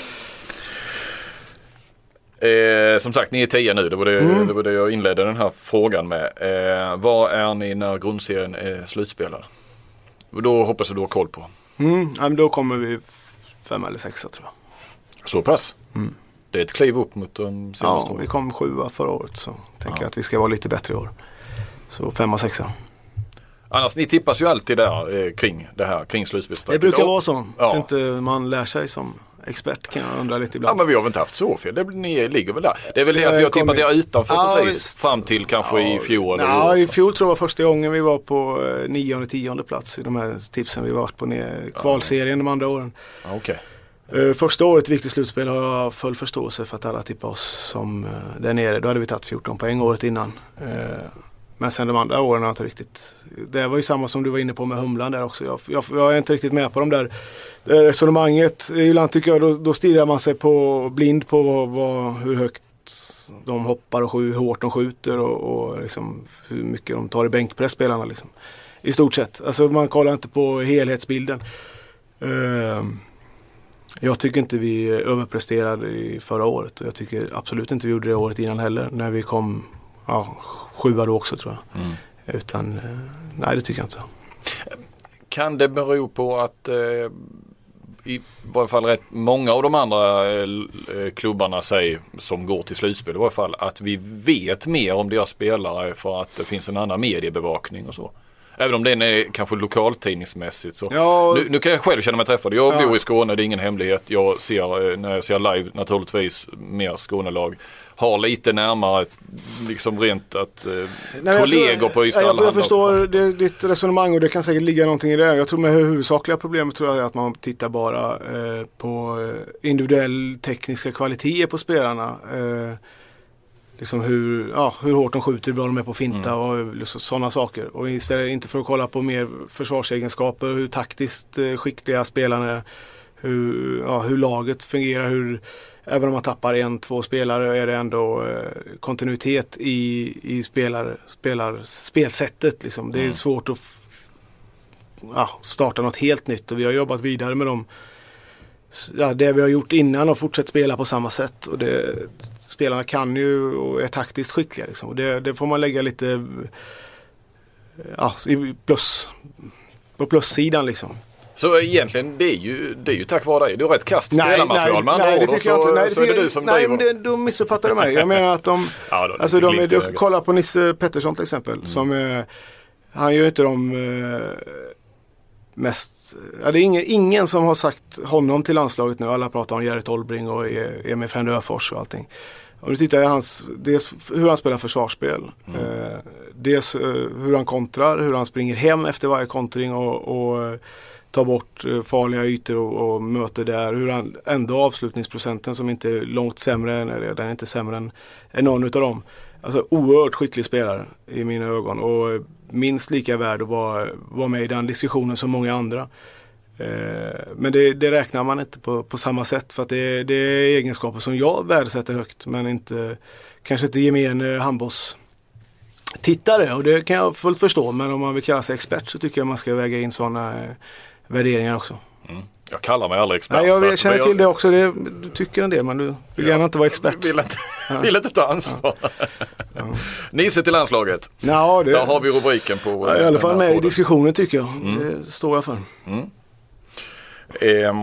Eh, som sagt, ni är tio nu. Det var det, mm. det var det jag inledde den här frågan med. Eh, vad är ni när grundserien är slutspelad? Då hoppas jag du har koll på. Mm, ja, men då kommer vi fem eller sexa, tror jag. Så pass? Mm. Det är ett kliv upp mot de senaste Ja, åren. vi kom sjua förra året, så tänker ja. jag att vi ska vara lite bättre i år. Så fem och sexa. Annars, ni tippas ju alltid där eh, kring det här, kring slutspelsstrecket. Det brukar vara så. Ja. Att inte man lär sig som expert, kan jag undra lite ibland. Ja, men vi har väl inte haft så fel. Det, ni ligger väl där. Det är väl det att vi har tippat er utanför ja, precis. Visst. Fram till kanske ja, i fjol. Ja, i fjol tror jag var första gången vi var på eh, nionde, tionde plats i de här tipsen vi varit på ner, kvalserien de andra åren. Ja, okej. Uh, första året viktigt slutspel har jag full förståelse för att alla tippar oss som uh, där nere. Då hade vi tagit fjorton poäng året innan. Uh, men sen de andra åren har jag inte riktigt. Det var ju samma som du var inne på med Humlan där också. Jag, jag, jag är inte riktigt med på de där uh, resonemanget. Ibland tycker jag då, då stirrar man sig på blind på vad, vad, hur högt de hoppar och hur hårt de skjuter och, och liksom hur mycket de tar i bänkpress, spelarna liksom. I stort sett. Alltså man kollar inte på helhetsbilden. Uh, Jag tycker inte vi överpresterade i förra året. Och jag tycker absolut inte vi gjorde det året innan heller. När vi kom ja, sjua då också, tror jag. Mm. Utan, nej, det tycker jag inte. Kan det bero på att eh, i varje fall rätt många av de andra eh, klubbarna säger, som går till slutspel i varje fall, att vi vet mer om deras spelare för att det finns en annan mediebevakning och så? Även om den är kanske lokaltidningsmässigt så. Ja. Nu, nu kan jag själv känna mig träffad. Jag ja. bor i Skåne, det är ingen hemlighet. Jag ser, när jag ser live naturligtvis mer Skånelag. Har lite närmare liksom rent att eh, Nej, kollegor tror, på Ystad. Jag, jag, jag förstår det, ditt resonemang och det kan säkert ligga någonting i det. Jag tror med huvudsakliga problemet tror jag är att man tittar bara eh, på individuell tekniska kvaliteter på spelarna. Eh, Liksom hur, ja, hur hårt de skjuter, hur bra de är på finta mm. och liksom sådana saker. Och istället inte för att kolla på mer försvarsegenskaper, hur taktiskt eh, skickliga spelarna är, hur, ja, hur laget fungerar, hur, även om man tappar en, två spelare är det ändå eh, kontinuitet i, i spelar, spelar, spelsättet. Liksom. Det är mm. svårt att f- ja, starta något helt nytt och vi har jobbat vidare med dem. Ja, det vi har gjort innan och fortsatt spela på samma sätt och det, spelarna kan ju och är taktiskt skickliga liksom. Och det, det får man lägga lite ja, i plus på plussidan liksom. Så egentligen det är ju, det är ju tack vare dig. Du har rätt kast spelarmaterial med andra ord och så, nej, det så är det du som nej, driver. Nej, då missuppfattar du mig. Jag menar att de ja, då, alltså de, jag kollar på Nisse Pettersson till exempel mm. som eh, han gör inte de eh, mest, ja, det är ingen, ingen som har sagt honom till landslaget nu. Alla pratar om Gerrit Olbring och Emil Frände Öfors och allting. Och nu tittar jag hans, dels hur han spelar försvarsspel. Mm. Eh, dels eh, hur han kontrar, hur han springer hem efter varje kontring och, och tar bort eh, farliga ytor och, och möter där. Hur han ändå avslutningsprocenten som inte är långt sämre än, eller den är inte sämre än, än någon utav dem. Alltså oerhört skicklig spelare i mina ögon och minst lika värd att vara, vara med i den diskussionen som många andra. Eh, men det, det räknar man inte på, på samma sätt för att det, det är egenskaper som jag värdesätter högt men inte, kanske inte gemen handbolls tittare och det kan jag fullt förstå men om man vill kalla sig expert så tycker jag man ska väga in sådana eh, värderingar också. Mm. Jag kallar mig aldrig expert. Nej, jag, jag känner till det också. Det, du tycker en del, men du vill ja, gärna inte vara expert. Vill inte, ja. vill inte ta ansvar. Ja. Ja. Nisse till landslaget. Ja, det, där har vi rubriken på. Ja, i alla fall med i diskussionen tycker jag. Mm. Det står jag för. Mm. Eh,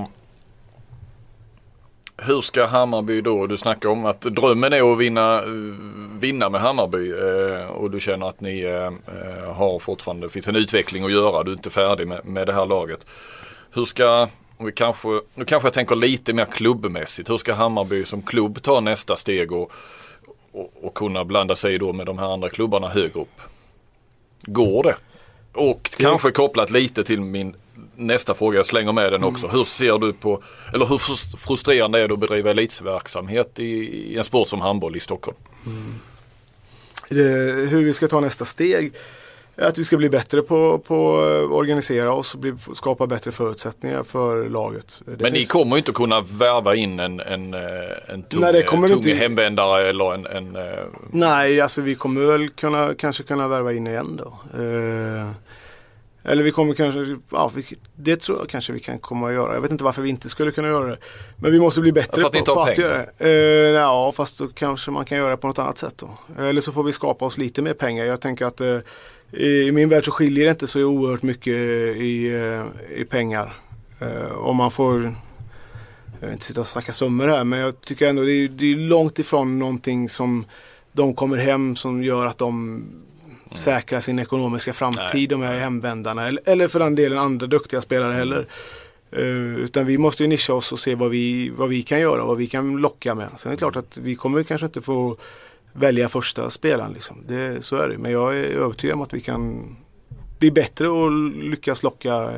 hur ska Hammarby då? Du snackar om att drömmen är att vinna, vinna med Hammarby. Eh, och du känner att ni eh, har fortfarande, det finns en utveckling att göra. Du är inte färdig med, med det här laget. Hur ska... Vi kanske, nu kanske jag tänker lite mer klubbmässigt. Hur ska Hammarby som klubb ta nästa steg och, och, och kunna blanda sig då med de här andra klubbarna högre upp? Går det? Och det... kanske kopplat lite till min nästa fråga, jag slänger med den också. Mm. Hur ser du på, eller hur frustrerande är det att bedriva elitverksamhet i, i en sport som handboll i Stockholm? Mm. Det, hur vi ska ta nästa steg? att vi ska bli bättre på, på att organisera oss och bli, skapa bättre förutsättningar för laget. Det Men finns... ni kommer ju inte kunna värva in en, en, en tung, Nej, det kommer tung inte... hemvändare eller en... en Nej, alltså vi kommer väl kunna, kanske kunna värva in igen då. Eh, eller vi kommer kanske, ja, vi, det tror jag kanske vi kan komma att göra. Jag vet inte varför vi inte skulle kunna göra det. Men vi måste bli bättre på, på att göra det. Eh, ja, fast då kanske man kan göra det på något annat sätt då. Eller så får vi skapa oss lite mer pengar. Jag tänker att eh, i min värld så skiljer det inte så oerhört mycket i, i pengar. Uh, om man får, jag vill inte sitta och snacka summor här, men jag tycker ändå det är, det är långt ifrån någonting som de kommer hem som gör att de mm. säkrar sin ekonomiska framtid, nej, de här hemvändarna. Eller, eller för den delen andra duktiga spelare mm. heller. Uh, utan vi måste ju nischa oss och se vad vi, vad vi kan göra, vad vi kan locka med. Sen är det klart att vi kommer kanske inte få välja första spelaren liksom. Det, så är det. Men jag är övertygad om att vi kan bli bättre och lyckas locka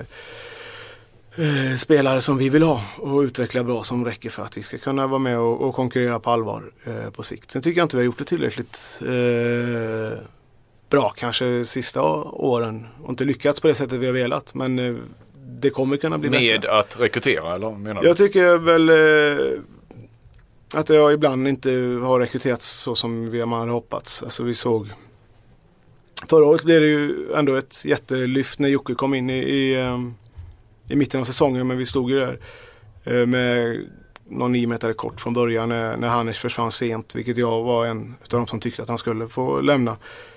eh, spelare som vi vill ha och utveckla bra som räcker för att vi ska kunna vara med och, och konkurrera på allvar eh, på sikt. Sen tycker jag inte vi har gjort det tillräckligt eh, bra kanske sista åren och inte lyckats på det sättet vi har velat. Men eh, det kommer kunna bli med bättre. Med att rekrytera eller menar du? Jag tycker väl eh, att jag ibland inte har rekryterats så som vi man hade hoppats. Alltså vi såg... Förra året blev det ju ändå ett jättelyft när Jocke kom in i, i, i mitten av säsongen. Men vi stod ju där med någon nio meter kort från början när, när Hannes försvann sent. Vilket jag var en av de som tyckte att han skulle få lämna.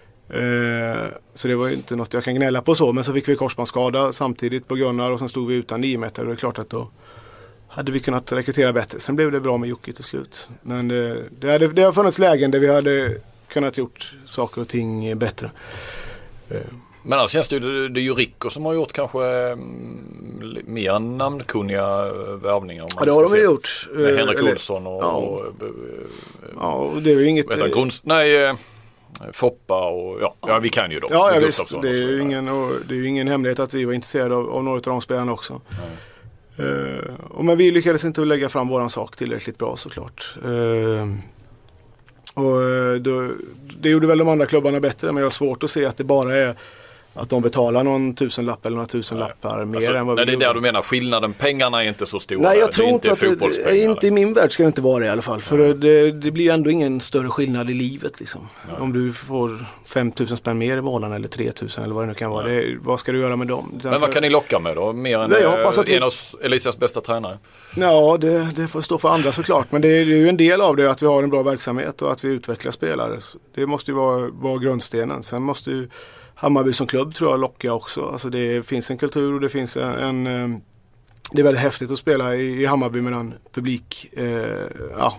Så det var ju inte något jag kan gnälla på så. Men så fick vi korsbandsskada samtidigt på Gunnar och sen stod vi utan nio meter. Och det är klart att då hade vi kunnat rekrytera bättre. Sen blev det bra med Jocke till slut. Men det, det, hade, det har funnits lägen där vi hade kunnat gjort saker och ting bättre. Men annars känns det ju, det är ju Rico som har gjort kanske mm, mer namnkunniga värvningar. Ja, det har de ju gjort. Med Henrik Olsson och... Ja, och, ja, och det är ju inget... Vet jag, grunds, nej, Foppa och... Ja, ja, vi kan ju då. Ja, ja visst. Det är, ju ingen, och det är ju ingen hemlighet att vi var intresserade av, av några av de spelarna också. Uh, och men vi lyckades inte lägga fram våran sak tillräckligt bra såklart. Uh, och då, det gjorde väl de andra klubbarna bättre, men jag har svårt att se att det bara är att de betalar någon tusenlapp eller några tusenlappar mer alltså, än vad vi nej, det är gjorde. där du menar, skillnaden, pengarna är inte så stora. Nej, jag tror det är inte inte att det, inte i min värld ska det inte vara det i alla fall. För nej. det, det blir ju ändå ingen större skillnad i livet liksom. Nej. Om du får fem tusen spänn mer i månaden eller tre tusen eller vad det nu kan vara. Det, vad ska du göra med dem? Men vad kan ni locka med då? Mer än nej, jag hoppas att vi... en av Elitias bästa tränare? Ja, det, det får stå för andra såklart. Men det är, det är ju en del av det att vi har en bra verksamhet och att vi utvecklar spelare. Det måste ju vara, vara grundstenen. Sen måste ju Hammarby som klubb tror jag locka också. Alltså det finns en kultur och det finns en, en det är väldigt häftigt att spela i, i Hammarby med en publik eh, ja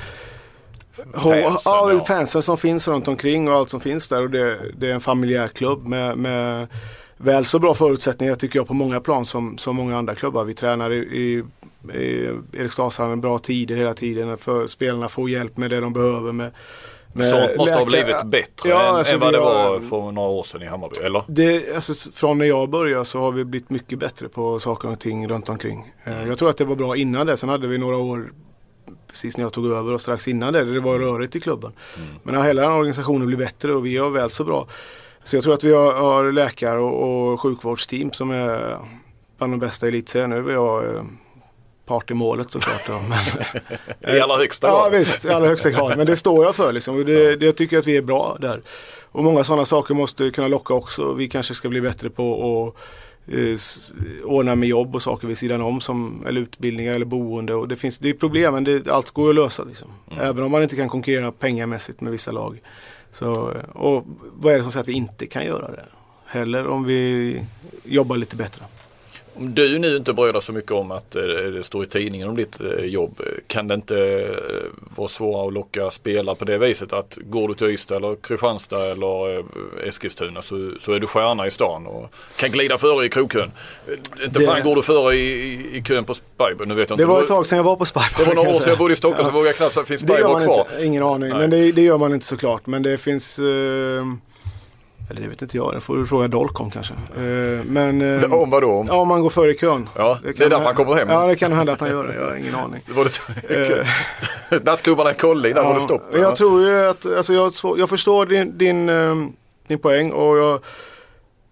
fansen, ja, fansen som finns runt omkring och allt som finns där, och det, det är en familjär klubb med, med väl så bra förutsättningar tycker jag på många plan som, som många andra klubbar. Vi tränar i, i, i Eriksdalshallen bra tider hela tiden för spelarna får hjälp med det de behöver med. Sånt måste läka, ha blivit bättre ja, än, alltså än vad det har, var för några år sedan i Hammarby, eller? Det, alltså, från när jag började så har vi blivit mycket bättre på saker och ting runt omkring. Mm. Jag tror att det var bra innan det. Sen hade vi några år precis när jag tog över och strax innan det, det var rörigt i klubben. Mm. Men när hela den organisationen blir bättre och vi är väl så bra. Så jag tror att vi har, har läkare och, och sjukvårdsteam som är bland de bästa i elitserien nu. Vi har part i målet såklart. Men, I allra högsta grad. Ja visst, i allra högsta grad. Men det står jag för liksom. Det, det, jag tycker att vi är bra där. Och många sådana saker måste kunna locka också. Vi kanske ska bli bättre på att eh, ordna med jobb och saker vid sidan om. Som, eller utbildningar eller boende. Och det, finns, det är problem, men det, allt går att lösa. Liksom. Mm. Även om man inte kan konkurrera pengamässigt med vissa lag. Så, och vad är det som säger att vi inte kan göra det? Heller om vi jobbar lite bättre. Om du nu inte bryr dig så mycket om att det står i tidningen om ditt jobb, kan det inte vara svårare att locka spelare på det viset att går du till Ystad eller Kristianstad eller Eskilstuna så, så är du stjärna i stan och kan glida före i krokön. Inte det... fan går du före i, i, i kön på Spybar. Nu vet jag det inte. var ett tag sedan jag var på Spybar. Det var några år sedan jag bodde i Stockholm, ja. Så vågar jag knappt säga, finns Spybar kvar? Inte, ingen aning, nej. Men det, det gör man inte såklart. Men det finns... Eh... Eller det vet inte jag, det får du fråga Dolcom kanske. Uh, men, uh, om vad då? Ja, om man går före i kön. Ja, det, det är därför han kommer hem. Ja, det kan hända att han gör det, jag har ingen aning. Det var det uh, nattklubbarna i Kolli, där ja, var det stopp. Jag ja. tror ju att, alltså jag, jag förstår din, din, din poäng och jag,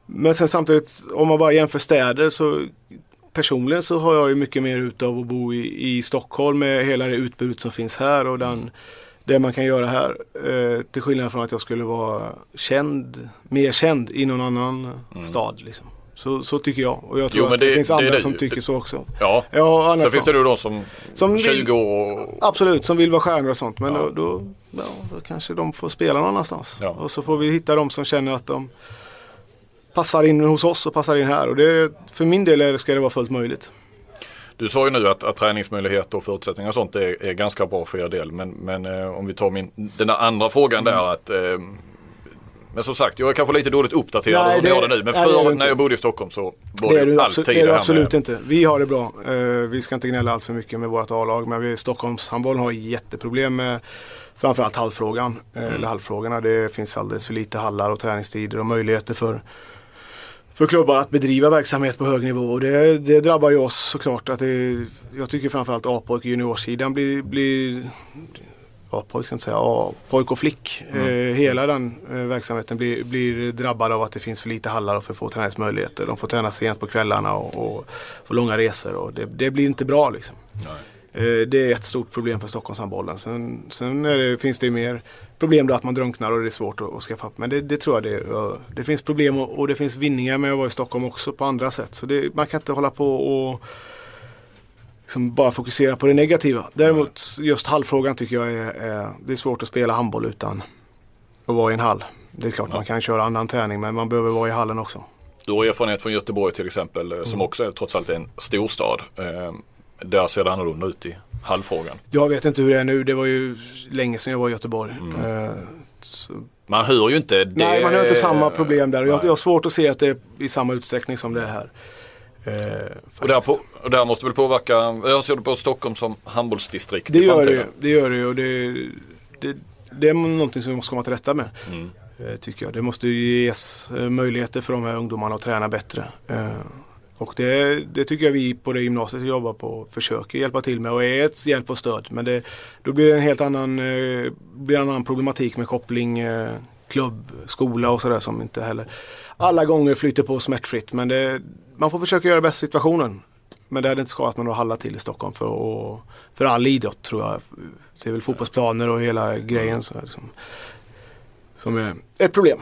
Men sen samtidigt, om man bara jämför städer så personligen så har jag ju mycket mer utav att bo i, i Stockholm med hela det utbud som finns här och den, det man kan göra här. Eh, till skillnad från att jag skulle vara känd, mer känd i någon annan mm. stad liksom. Så, så tycker jag. Och jag tror jo, att det, det finns andra det, det, som tycker så också. Ja, ja så finns det då som, som tjugo år och... Absolut, som vill vara stjärnor och sånt. Men ja. då, då, ja, då kanske de får spela någon annanstans. Ja. Och så får vi hitta de som känner att de passar in hos oss och passar in här. Och det, för min del är det, ska det vara fullt möjligt. Du sa ju nu att, att träningsmöjligheter och förutsättningar och sånt är, är ganska bra för er del. Men, men eh, om vi tar min, den andra frågan mm. där att... Eh, men som sagt, jag är kanske lite dåligt uppdaterad nej, om det, jag har det nu. Men nej, för när jag bodde i Stockholm så var det, det, det alltid absolut, det, det absolut med... inte. Vi har det bra. Uh, vi ska inte gnälla allt för mycket med vårt A-lag. Men vi i Stockholms handboll har jätteproblem med framförallt halvfrågan. Mm. Eller halvfrågorna. Det finns alldeles för lite hallar och träningstider och möjligheter för, för klubbar att bedriva verksamhet på hög nivå. Och det, det drabbar ju oss såklart. Att det, jag tycker framförallt A-pojk juniorsidan blir... blir Ja, pojk, inte säga, ja, pojk och flick. Mm. Eh, hela den eh, verksamheten blir, blir drabbad av att det finns för lite hallar och för få träningsmöjligheter. De får träna sent på kvällarna och, och få långa resor. Och det, det blir inte bra liksom. Eh, det är ett stort problem för Stockholmshandbollen. Sen, sen är det, finns det ju mer problem då att man drunknar och det är svårt att, att skaffa upp. Men det, det tror jag det är. Det finns problem och, och det finns vinningar med att vara i Stockholm också på andra sätt. Så det, man kan inte hålla på och liksom bara fokusera på det negativa. Däremot just hallfrågan tycker jag är, är det är svårt att spela handboll utan att vara i en hall. Det är klart ja. man kan köra annan träning men man behöver vara i hallen också. Du har erfarenhet från Göteborg till exempel mm. som också är trots allt en storstad. Eh, där ser det annorlunda ut i hallfrågan. Jag vet inte hur det är nu. Det var ju länge sedan jag var i Göteborg. Mm. Eh, så. Man hör ju inte det. Nej, man hör inte samma problem där. Jag, jag har svårt att se att det är i samma utsträckning som det är här. Eh, och, där på, och där måste väl påverka, jag ser det på Stockholm som handbollsdistrikt det gör det, det gör det och det, det, det är någonting som vi måste komma till rätta med mm. eh, tycker jag. Det måste ju ges eh, möjligheter för de här ungdomarna att träna bättre eh, och det, det tycker jag vi på det gymnasiet jobbar på försöker hjälpa till med och är ett hjälp och stöd men det, då blir det en helt annan, eh, blir en annan problematik med koppling eh, klubb, skola och sådär som inte heller alla gånger flyter på smärtfritt men det, man får försöka göra bäst situationen men det är inte skadat man att hålla till i Stockholm för, och, för all idrott tror jag det är väl fotbollsplaner och hela grejen så här, som, som är ett problem.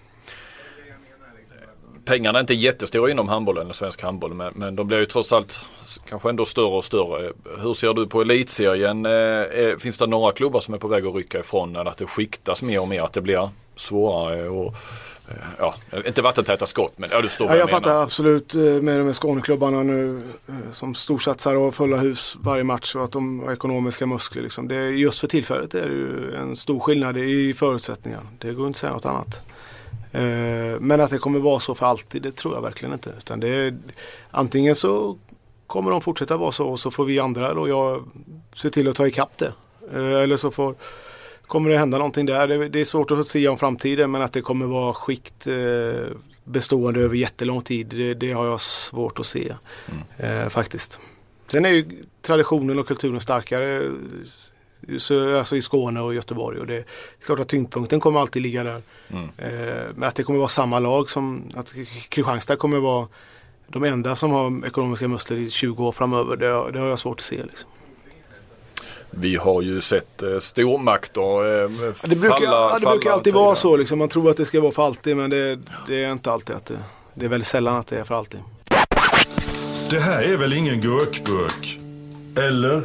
Pengarna är inte jättestora inom handbollen eller svensk handboll men, men de blir ju trots allt kanske ändå större och större. Hur ser du på elitserien? Eh, finns det några klubbar som är på väg att rycka ifrån eller att det skiktas mer och mer att det blir svårare och ja, inte vattentäta skott men ja, du står ja, jag fattar absolut med de här Skåneklubbarna nu som storsatsar och fulla hus varje match och att de har ekonomiska muskler liksom. Det är, just för tillfället är det ju en stor skillnad i förutsättningar. Det går inte att säga något annat. Eh, men att det kommer vara så för alltid, det tror jag verkligen inte. Utan det är, antingen så kommer de fortsätta vara så och så får vi andra och jag ser till att ta ikapp det. Eh, eller så får kommer det hända någonting där. Det, det är svårt att se om framtiden men att det kommer vara skikt eh, bestående över jättelång tid det, det har jag svårt att se mm. eh, faktiskt. Sen är ju traditionen och kulturen starkare så, alltså i Skåne och Göteborg och det är klart att tyngdpunkten kommer alltid ligga där. Mm. Eh, men att det kommer vara samma lag som att Kristianstad kommer vara de enda som har ekonomiska muskler i tjugo år framöver. Det, det har jag svårt att se liksom. Vi har ju sett eh, stormakter eh, falla, ja, det brukar, ja, det brukar alltid vara så liksom. Man tror att det ska vara för alltid men det, det är inte alltid att det, det är väldigt sällan att det är för alltid. Det här är väl ingen gurkburk? Eller?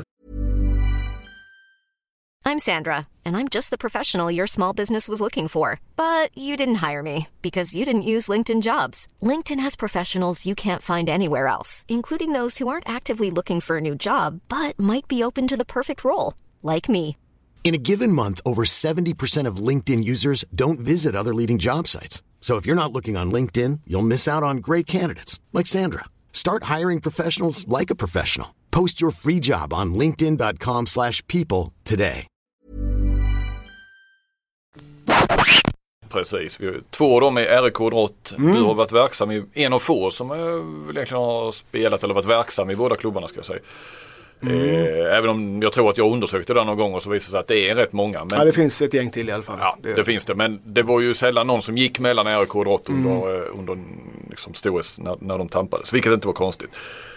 I'm Sandra, and I'm just the professional your small business was looking for. But you didn't hire me because you didn't use LinkedIn Jobs. LinkedIn has professionals you can't find anywhere else, including those who aren't actively looking for a new job, but might be open to the perfect role, like me. In a given month, over seventy percent of LinkedIn users don't visit other leading job sites. So if you're not looking on LinkedIn, you'll miss out on great candidates, like Sandra. Start hiring professionals like a professional. Post your free job on linkedin dot com slash people today. Precis, vi har två av dem är R K Drott. Mm. Du har varit verksam i en av få som väl egentligen har spelat eller varit verksam i båda klubbarna ska jag säga. Mm. Eh, även om jag tror att jag undersökte det någon gång och så visade det sig att det är rätt många. Men, ja, det finns ett gäng till i alla fall. Ja, det, det finns det. Men det var ju sällan någon som gick mellan R K och Drott under, mm. under liksom Stores när, när de tampades. Vilket inte var konstigt.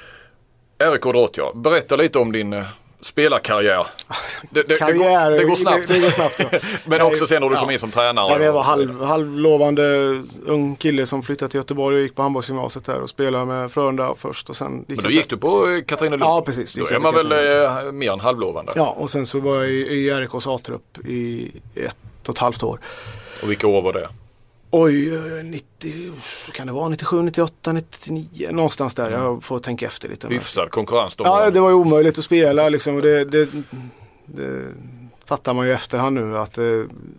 R K Drott, ja. Berätta lite om din uh, spelarkarriär. Det, det, Karriär, det, går, det går snabbt. Det, det går snabbt ja. Men Nej, också sen när du ja. kom in som tränare. Jag var halv, halvlovande ung kille som flyttade till Göteborg och gick på handbollsgymnasiet där och spelade med Frölunda först. Och sen Men då gick du på Katrinelund? Ja, precis. Då är man väl eh, mer än halvlovande? Ja, och sen så var jag i, i R K:s A-trupp i ett och ett halvt år. Och vilka år var det? Oj, nittio, kan det vara nittiosju, nittioåtta, nittionio, någonstans där. Jag får tänka efter lite. Hyfsad konkurrens då? Ja, det var ju omöjligt att spela liksom. Och det, det, det fattar man ju efterhand nu att eh,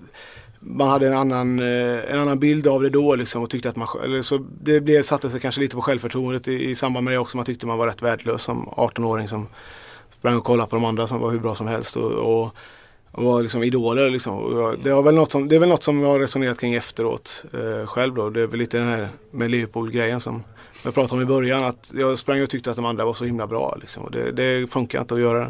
man hade en annan, eh, en annan bild av det då liksom och tyckte att man, eller så det blev, satte sig kanske lite på självförtroendet i, i samband med det också. Man tyckte man var rätt värdelös som arton-åring som sprang och kollade på de andra som var hur bra som helst och, och och var liksom idoler liksom. Och det, var väl något som, det är väl något som jag har resonerat kring efteråt eh, själv då. Det är väl lite den här med Liverpool-grejen som jag pratade om i början. Att jag sprang och tyckte att de andra var så himla bra liksom. Och det, det funkar inte att göra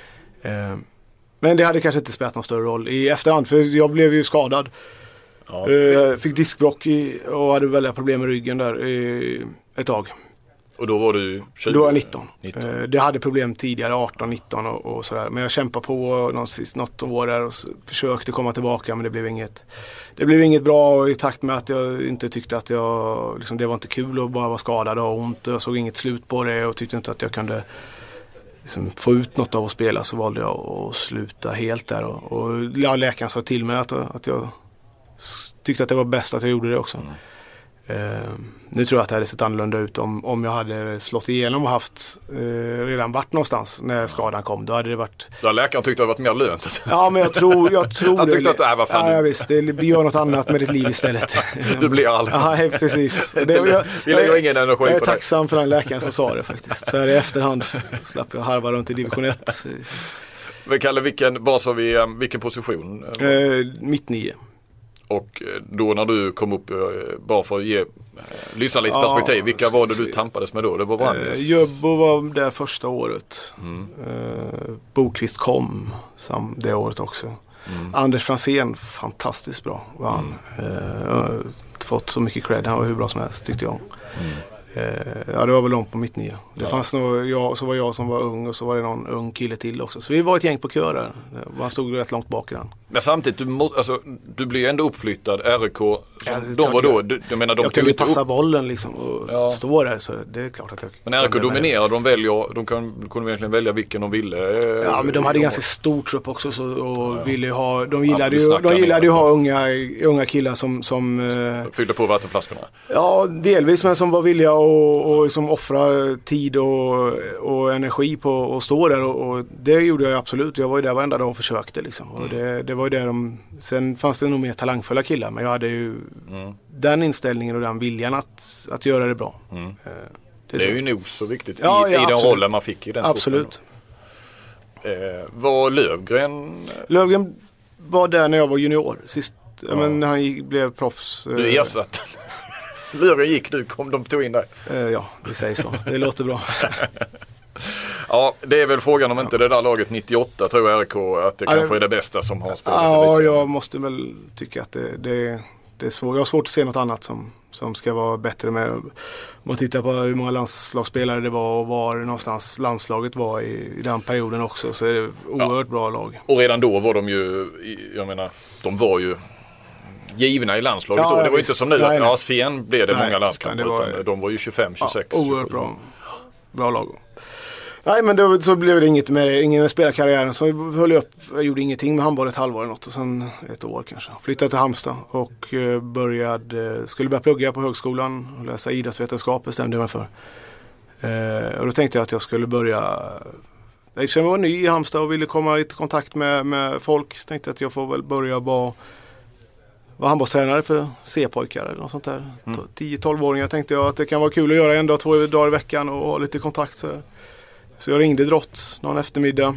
eh, men det hade kanske inte spelat någon större roll i efterhand. För jag blev ju skadad. Ja. Eh, fick diskbråck i, och hade väldigt problem med ryggen där i ett tag. Och då var du tjugo? Då var jag nitton. nitton. Eh, det hade problem tidigare, arton, nitton och, och sådär. Men jag kämpade på någon, något år där och försökte komma tillbaka men det blev inget, det blev inget bra i takt med att jag inte tyckte att jag, liksom, det var inte kul att bara vara skadad och ont. Jag såg inget slut på det och tyckte inte att jag kunde liksom, få ut något av att spela, så valde jag att sluta helt där. Och, och ja, läkaren sa till mig att, att jag tyckte att det var bäst att jag gjorde det också. Mm. Uh, nu tror jag att det hade sett annorlunda ut om, om jag hade slått igenom och haft uh, redan varit någonstans när skadan kom. Då hade det varit... Då läkaren tyckte det varit mer lönt. Ja, men jag tror, jag tror Han tyckte det. att det här var fan. Ja, ja, visst. Det gör något annat med ditt liv istället. Du blir aldrig. Ja, precis. Det, jag, Vi lägger jag, ingen energi på det. Jag är tacksam för den läkaren som sa det faktiskt. Så här i efterhand slapp jag harva runt i division ett. Men Kalle, vilken, bara så vi, vilken position? Uh, mitt nio. Och då när du kom upp, bara för att ge lyssna lite ja, perspektiv, vilka var det du tampades med då? Det var Vranjes. Eh, Jöbbo var där första året. Mm. Eh, Bokvist kom sam det året också. Mm. Anders Franzén, fantastiskt bra var han. Mm. Eh, jag har fått så mycket cred, han var hur bra som helst tyckte jag. Mm. Ja, det var väl långt på mitt nya. Det ja. fanns nog jag, så var jag som var ung och så var det någon ung kille till också. Så vi var ett gäng på kör där. Man stod rätt långt bak i den. Men samtidigt, du, må, alltså, du blev ändå uppflyttad R K. Som, ja, de var då, du, jag menar, de jag kunde passa upp. bollen liksom och ja. stå där, så det är klart att jag... Men R K dominerade, de väljer, de kan, kunde verkligen välja vilken de ville. Ja, men de hade de ganska stor trupp också så, och ja. ville ha, de gillade ju, de gillade ju ha unga, unga killar som... som fyllde på vattenflaskorna. Ja, delvis, men som var villiga och, och liksom offra tid och, och energi på att stå där och, och det gjorde jag absolut. Jag var ju där varenda dag och försökte liksom. Och det, det var ju där de, sen fanns det nog mer talangfulla killar, men jag hade ju mm. den inställningen och den viljan att, att göra det bra. Mm. Eh, det, det är ju nog så viktigt ja, i, ja, i den absolut. rollen man fick i den absolut. Eh, var Lövgren? Lövgren var där när jag var junior sist, ja. men när han gick, blev proffs. Du ersatt. Lövgren gick, du kom, de tog in dig. Eh, ja, vi säger så. Det låter bra. Ja, det är väl frågan om inte det där laget nittioåtta tror jag R K att det kanske är det bästa som har spelat. Ja, jag måste väl tycka att det, det, det är svårt. Jag har svårt att se något annat som, som ska vara bättre med. Om man tittar på hur många landslagsspelare det var och var någonstans landslaget var i, i den perioden också, så är det oerhört ja. bra lag. Och redan då var de ju, jag menar, de var ju givna i landslaget ja, då. Det var visst. Inte som nu nej, att ja, sen blev det nej, många landskamper, var, utan de var ju tjugofem tjugosex. Ja, oerhört bra. Bra lag. Nej, men då så blev det inget med ingen spelarkarriären, så höll jag upp. Jag gjorde ingenting med handboll ett halvår eller något och sen ett år kanske. Flyttade till Halmstad och började, skulle börja plugga på högskolan och läsa idrottsvetenskap, bestämde jag mig för. Eh, och då tänkte jag att jag skulle börja, eftersom jag var ny i Halmstad och ville komma i kontakt med, med folk, så tänkte jag att jag får väl börja vara var handbollstränare för C-pojkar eller något sånt där. Mm. tio tolv-åringar tänkte jag att det kan vara kul att göra en dag, två dagar i veckan och ha lite kontakt. Så, så jag ringde Drott någon eftermiddag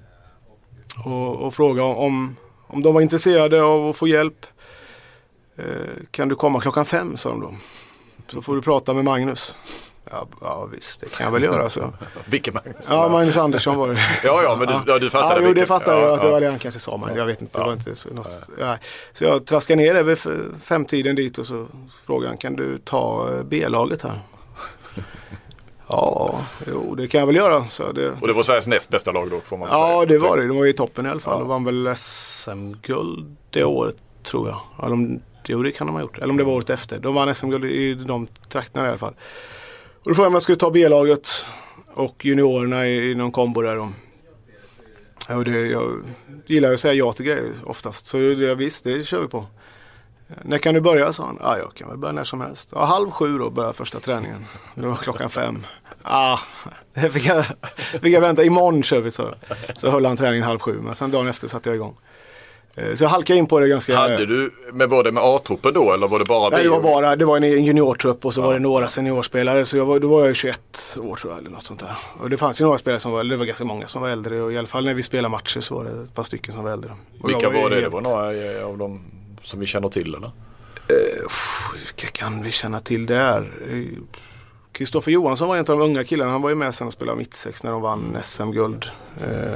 och, och frågade om, om de var intresserade av att få hjälp. Eh, kan du komma klockan fem, sa de då. Så får du prata med Magnus. Ja, ja visst, det kan jag väl göra så. Vilken Magnus? Ja, Magnus Andersson var det. Ja, ja, men du, ja, du fattade. Ja, jo, det fattade ja, jag att det ja. var det han kanske sa, men jag vet inte. Det Ja. var inte så, något, ja. Så jag traskade ner över femtiden dit och så frågade han, kan du ta B-laget här? Ja, jo, det kan jag väl göra. Så det, Och det var Sveriges näst bästa lag då, får man säga. ja, det var det. De var i toppen i alla fall. Ja. De vann väl S M-guld det året, tror jag. Eller om, jo, det kan de ha gjort. Eller om det var året efter. De vann S M-guld i de trakterna i alla fall. Och då frågade jag om jag skulle ta B-laget och juniorerna i, i någon kombo där. De. Ja, och det, jag gillar att säga ja till grejer oftast. Så det, visst, det kör vi på. När kan du börja, sa han. Ja, jag kan väl börja när som helst. Ja, halv sju då började första träningen. Det var klockan fem. Ja, det fick jag, fick jag vänta. Imorgon kör vi, så. Så höll han träningen halv sju. Men sen dagen efter satte jag igång. Så jag halkade in på det ganska... Hade du, men var det med A-truppen då eller var det bara B? Nej, det var bara, det var en juniortrupp och så Ja. var det några seniorspelare. Så jag var, då var jag tjugoett år, tror jag, eller något sånt där. Och det fanns ju några spelare som var, det var ganska många som var äldre. Och i alla fall när vi spelade matcher så var det ett par stycken som var äldre. Och Vilka var var det? helt... Det var några av dem som vi känner till, eller? Uh, vilka kan vi känna till där? Kristoffer Johansson var en av de unga killarna. Han var ju med sen och spelade mittsex när de vann S M-guld. Uh,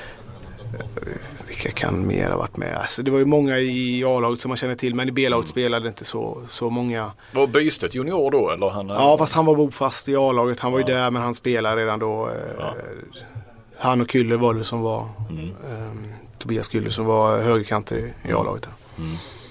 vilka kan mer ha varit med? Alltså, det var ju många i A-laget som man känner till, men i B-laget mm. spelade inte så, så många. Var Bystedt junior då? Eller han, ja, fast han var bofast i A-laget. Han var ja. ju där, men han spelade redan då. Ja. Han och Kyller var det som var mm. um, Tobias Kyller som var högerkanter i, i A-laget. Mm.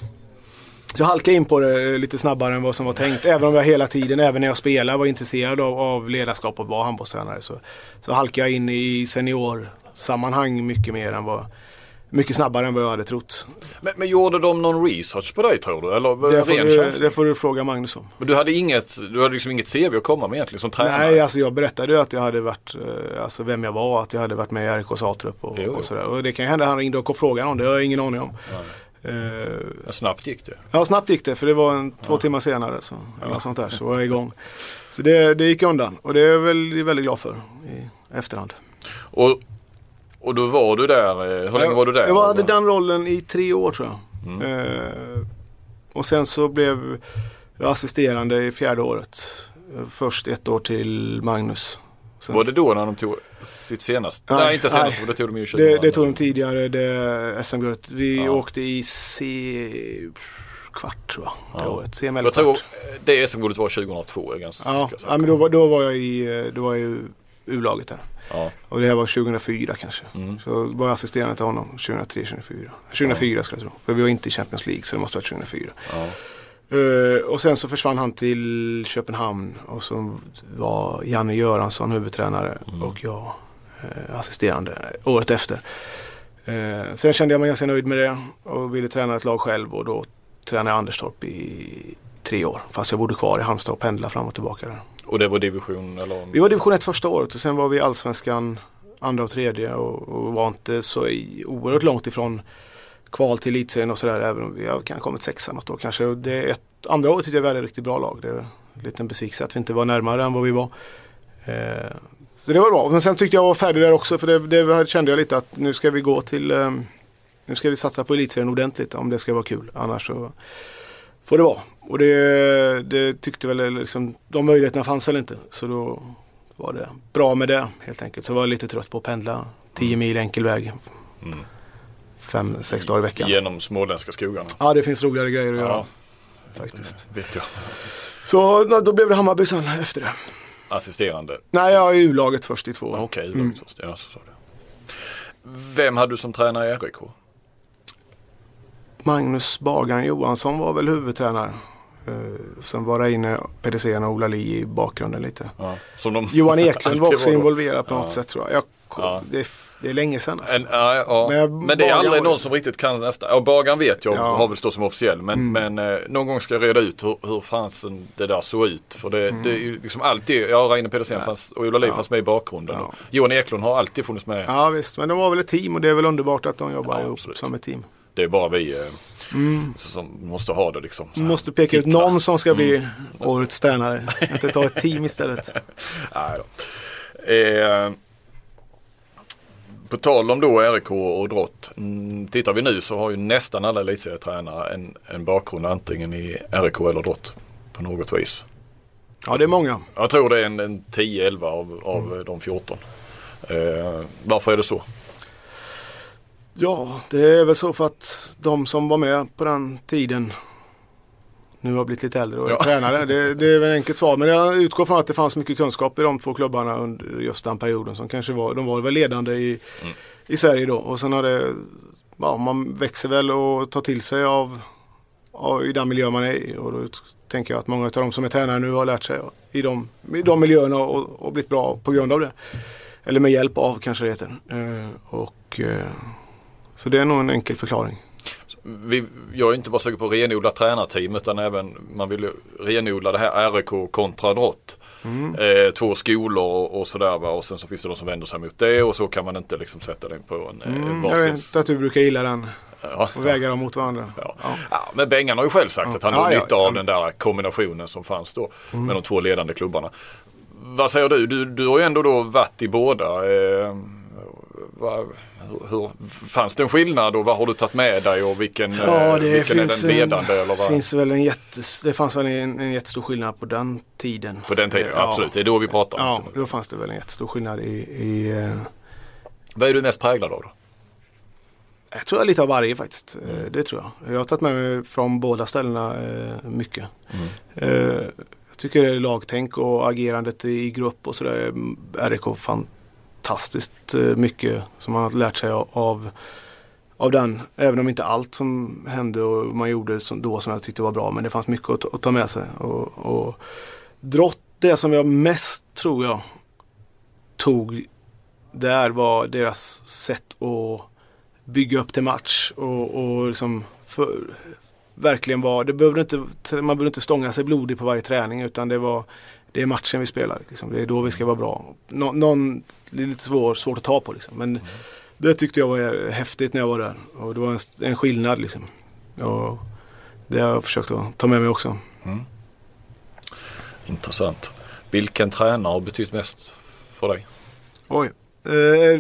Så jag halkade in på det lite snabbare än vad som var tänkt. Även om jag hela tiden, även när jag spelade, var intresserad av, av ledarskap och var handbollstränare. Så, så halkade jag in i seniorsammanhang mycket mer än vad, mycket snabbare än vad jag hade trott. Men, men gjorde de någon research på dig, tror du? Eller det, får ren du, det får du fråga Magnus om. Men du hade inget, du hade liksom inget C V att komma med egentligen som tränare? Nej, alltså jag berättade ju att jag hade varit, alltså vem jag var, att jag hade varit med i R K:s A-trupp och, och sådär. Och det kan ju hända han ringde och frågade om det, jag har ingen aning om. Nej. Uh, ja, snabbt gick det. Ja, snabbt gick det, för det var en, två ja. timmar senare så, eller ja. sånt där, så var jag igång. Så det, det gick undan och det är jag väl väldigt glad för i efterhand. Och, och då var du där, hur länge jag, var du där? Jag hade den rollen i tre år, tror jag. Mm. Uh, och sen så blev jag assisterande i fjärde året. Först ett år till Magnus. Sen... Var det då när de tog sitt senaste? Nej, nej, inte senast, nej. Det tog de ju det, det tog de tidigare, det S M-guldet. Vi ja. åkte i C kvart, tror jag, det ja. året. C M L jag tror det S M-guldet var tjugohundratvå. Är ganska ja, ja men då var, då var jag i, då var jag i U-laget där. Ja. Och det här var tjugohundrafyra kanske. Mm. Så var jag assisterande till honom tjugohundratre tjugohundrafyra. tjugohundrafyra ja. skulle jag tro. För vi var inte i Champions League, så det måste ha varit tjugohundrafyra. Ja. Uh, och sen så försvann han till Köpenhamn och så var Janne Göransson huvudtränare mm. och jag uh, assisterande året efter. Uh, sen kände jag mig ganska nöjd med det och ville träna ett lag själv, och då tränade jag Anderstorp i tre år. Fast jag bodde kvar i Halmstad och pendlade fram och tillbaka där. Och det var division? Eller? Vi var division ett första året och sen var vi allsvenskan andra och tredje och, och var inte så i, oerhört långt ifrån kval till elitserien och sådär, även om vi har kan kommit sexa något år kanske. Och det är ett, andra året tyckte jag vi hade ett riktigt bra lag. Det är en liten besvikelse att vi inte var närmare än vad vi var. Eh, så det var bra. Men sen tyckte jag var färdig där också, för det, det kände jag lite att nu ska vi gå till eh, nu ska vi satsa på elitserien ordentligt om det ska vara kul. Annars så får det vara. Och det, det tyckte väl liksom, de möjligheterna fanns väl inte. Så då var det bra med det helt enkelt. Så var jag lite trött på att pendla tio mil enkel väg. Mm. Fem, sex dagar i veckan. Genom småländska skogarna. Ja, det finns roligare grejer att ja. göra. Faktiskt. Det vet jag. Så då blev det Hammarby sen efter det. Assisterande? Nej, jag är i U-laget först i två år. Okej, okay, U-laget mm. först. Ja, så sa det. Vem hade du som tränare i R I K? Magnus Bagan Johansson var väl huvudtränare. Uh, sen var det inne P D C och Ola Li i bakgrunden lite. Ja, som de Johan Eklund var också var involverad på ja. något sätt, tror jag. jag ja. det, är, det är länge sedan. Alltså. En, ja, ja. Men, men det är aldrig någon som riktigt kan nästa. Ja, Bagan vet jag, ja. har väl stått som officiell. Men, mm. men eh, någon gång ska jag reda ut hur, hur fansen det där såg ut. För det, mm. det är ju liksom alltid, ja, Reine Pedersen fanns, och Ola Li ja. fanns med i bakgrunden. Ja. Johan Eklund har alltid funnits med. Ja visst, men de var väl ett team och det är väl underbart att de jobbar ja, ihop absolut. som ett team. Det är bara vi eh, mm. som måste ha det liksom. Du måste peka ut någon som ska bli mm. årets tränare. Inte ta ett team istället. Nej då. Eh, på tal om då R I K och Drott. Mm, tittar vi nu så har ju nästan alla elitserietränare en, en bakgrund antingen i R I K eller Drott på något vis. Ja, det är många. Jag tror det är en, en tio elva av, av mm. de fjorton. Eh, varför är det så? Ja, det är väl så för att de som var med på den tiden nu har blivit lite äldre och är ja. tränare. Det, det är väl ett enkelt svar. Men jag utgår från att det fanns mycket kunskap i de två klubbarna under just den perioden som kanske var, de var väl ledande i, mm. i Sverige då. Och sen har det, ja, man växer väl och tar till sig av, av i den miljö man är i. Och då tänker jag att många av de som är tränare nu har lärt sig i de, i de miljöerna och, och blivit bra på grund av det. Eller med hjälp av kanske det heter. Eh, och, eh, så det är nog en enkel förklaring. Vi, jag är inte bara sugen på att renodla tränarteam utan även man vill renodla det här R I K kontra Drott. Mm. Eh, två skolor och, och sådär va? Och sen så finns det de som vänder sig mot det och så kan man inte liksom sätta den på en mm, basis. Jag vet att du brukar gilla den ja, och väga dem mot varandra. Ja. Ja. Ja, men Bengan har ju själv sagt ja. att han har ja, nytta ja, av ja. den där kombinationen som fanns då mm. med de två ledande klubbarna. Vad säger du? Du, du har ju ändå då varit i båda. Eh, vad, hur, fanns det en skillnad och vad har du tagit med dig och vilken, ja, det vilken är den ledande? En, eller vad? Finns väl en jättes, det fanns väl en, en jättestor skillnad på den tiden. På den tiden, ja. absolut. Det är då vi pratar om. Ja, då fanns det väl en jättestor skillnad i... i uh... Vad är du mest präglad av då? Jag tror jag lite av varje faktiskt. Mm. Det tror jag. Jag har tagit med mig från båda ställena uh, mycket. Mm. Uh, jag tycker lagtänk och agerandet i grupp och sådär är R I K fantastiskt. fantastiskt mycket som man har lärt sig av, av den. Även om inte allt som hände och man gjorde som, då som jag tyckte var bra. Men det fanns mycket att, att ta med sig. Och, och Drott, det som jag mest tror jag tog där var deras sätt att bygga upp till match. Och, och liksom för, verkligen var, det behövde inte, man behövde inte stånga sig blodig på varje träning utan det var det är matchen vi spelar. Liksom. Det är då vi ska vara bra. Nå- någon, det är lite svår, svårt att ta på. Liksom. Men mm. det tyckte jag var häftigt när jag var där. Och det var en, en skillnad. Liksom. Och det har jag försökt att ta med mig också. Mm. Intressant. Vilken tränare har betytt mest för dig? Oj. Eh,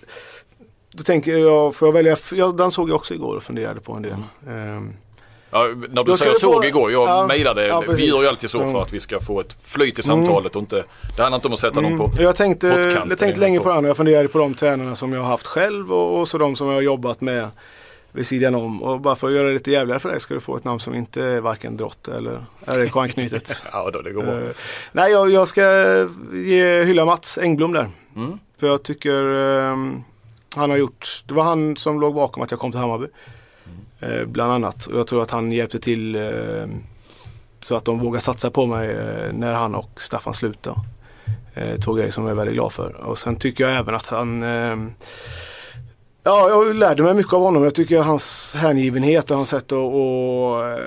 då tänker jag, får jag välja? Ja, den såg jag också igår och funderade på en del. Mm. Eh, Ja, när du säger såg på, igår, jag ja, mejlade, ja, vi gör ju alltid så för att vi ska få ett flyt i samtalet mm. och inte, det handlar inte om att sätta mm. någon på Jag tänkte, jag tänkte länge på det och jag funderade på de tränarna som jag har haft själv och, och så de som jag har jobbat med vid sidan om. Och bara för att göra det lite jävligare för dig ska du få ett namn som inte är varken Drott eller R I K-anknytet. Ja, då det går bra. Uh, nej, jag, jag ska ge hylla Mats Engblom där. Mm. För jag tycker um, han har gjort, det var han som låg bakom att jag kom till Hammarby. Eh, bland annat. Och jag tror att han hjälpte till eh, så att de vågar satsa på mig eh, när han och Staffan slutade. Eh, två grejer som jag är väldigt glad för. Och sen tycker jag även att han eh, ja, jag lärde mig mycket av honom. Jag tycker hans hängivenhet och hans sätt att och, eh,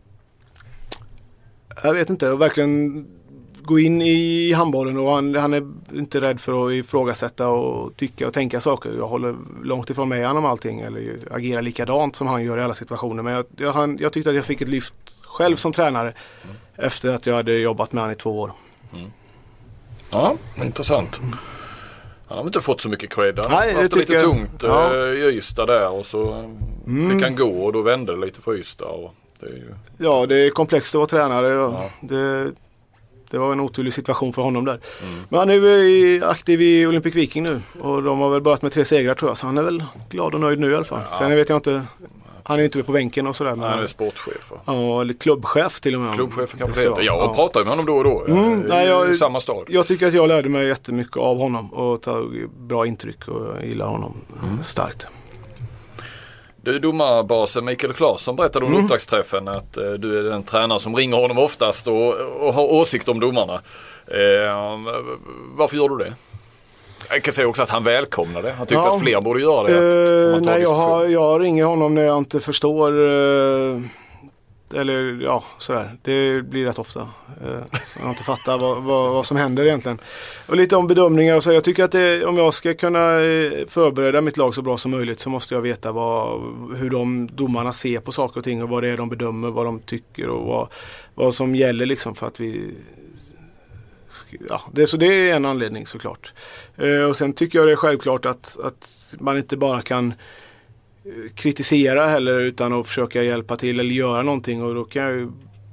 jag vet inte, verkligen gå in i handbollen och han, han är inte rädd för att ifrågasätta och tycka och tänka saker. Jag håller långt ifrån mig om allting eller agerar likadant som han gör i alla situationer. Men jag, jag, han, jag tyckte att jag fick ett lyft själv som tränare mm. efter att jag hade jobbat med han i två år. Mm. Ja, intressant. Han har inte fått så mycket cred. Han Nej, har haft lite jag, tungt ja. i Ystad där och så mm. fick han gå och då vände det lite för Ystad. Och det är ju... Ja, det är komplext att vara tränare. Ja. Det Det var en oturlig situation för honom där. Mm. Men han är ju aktiv i Olympic Viking nu. Och de har väl börjat med tre segrar tror jag. Så han är väl glad och nöjd nu i alla fall. Ja. Sen vet jag inte. Han är inte på bänken och sådär. Men han är sportchef. Ja, eller klubbchef till och med. Klubbchef kanske det heter. Ja, och pratar med honom då och då. Mm, nej, jag, i samma stad. Jag tycker att jag lärde mig jättemycket av honom. Och tagit bra intryck och jag gillar honom mm. starkt. Du, domarbasen Mikael Claesson berättade under mm. upptaktsträffen att eh, du är den tränare som ringer honom oftast och, och har åsikt om domarna. Eh, varför gör du det? Jag kan säga också att han välkomnar det. Han tyckte ja. att fler borde göra det. Eh, nej, jag, har, jag ringer honom när jag inte förstår eh, eller ja, sådär. Det blir rätt ofta. Eh, så jag inte fattar vad, vad, vad som händer egentligen. Och lite om bedömningar och så. Jag tycker att det, om jag ska kunna förbereda mitt lag så bra som möjligt så måste jag veta vad, hur de domarna ser på saker och ting och vad det är de bedömer, vad de tycker och vad, vad som gäller liksom för att vi... Ja, det, så det är en anledning såklart. Eh, och sen tycker jag det är självklart att, att man inte bara kan kritisera heller utan att försöka hjälpa till eller göra någonting och då kan jag ju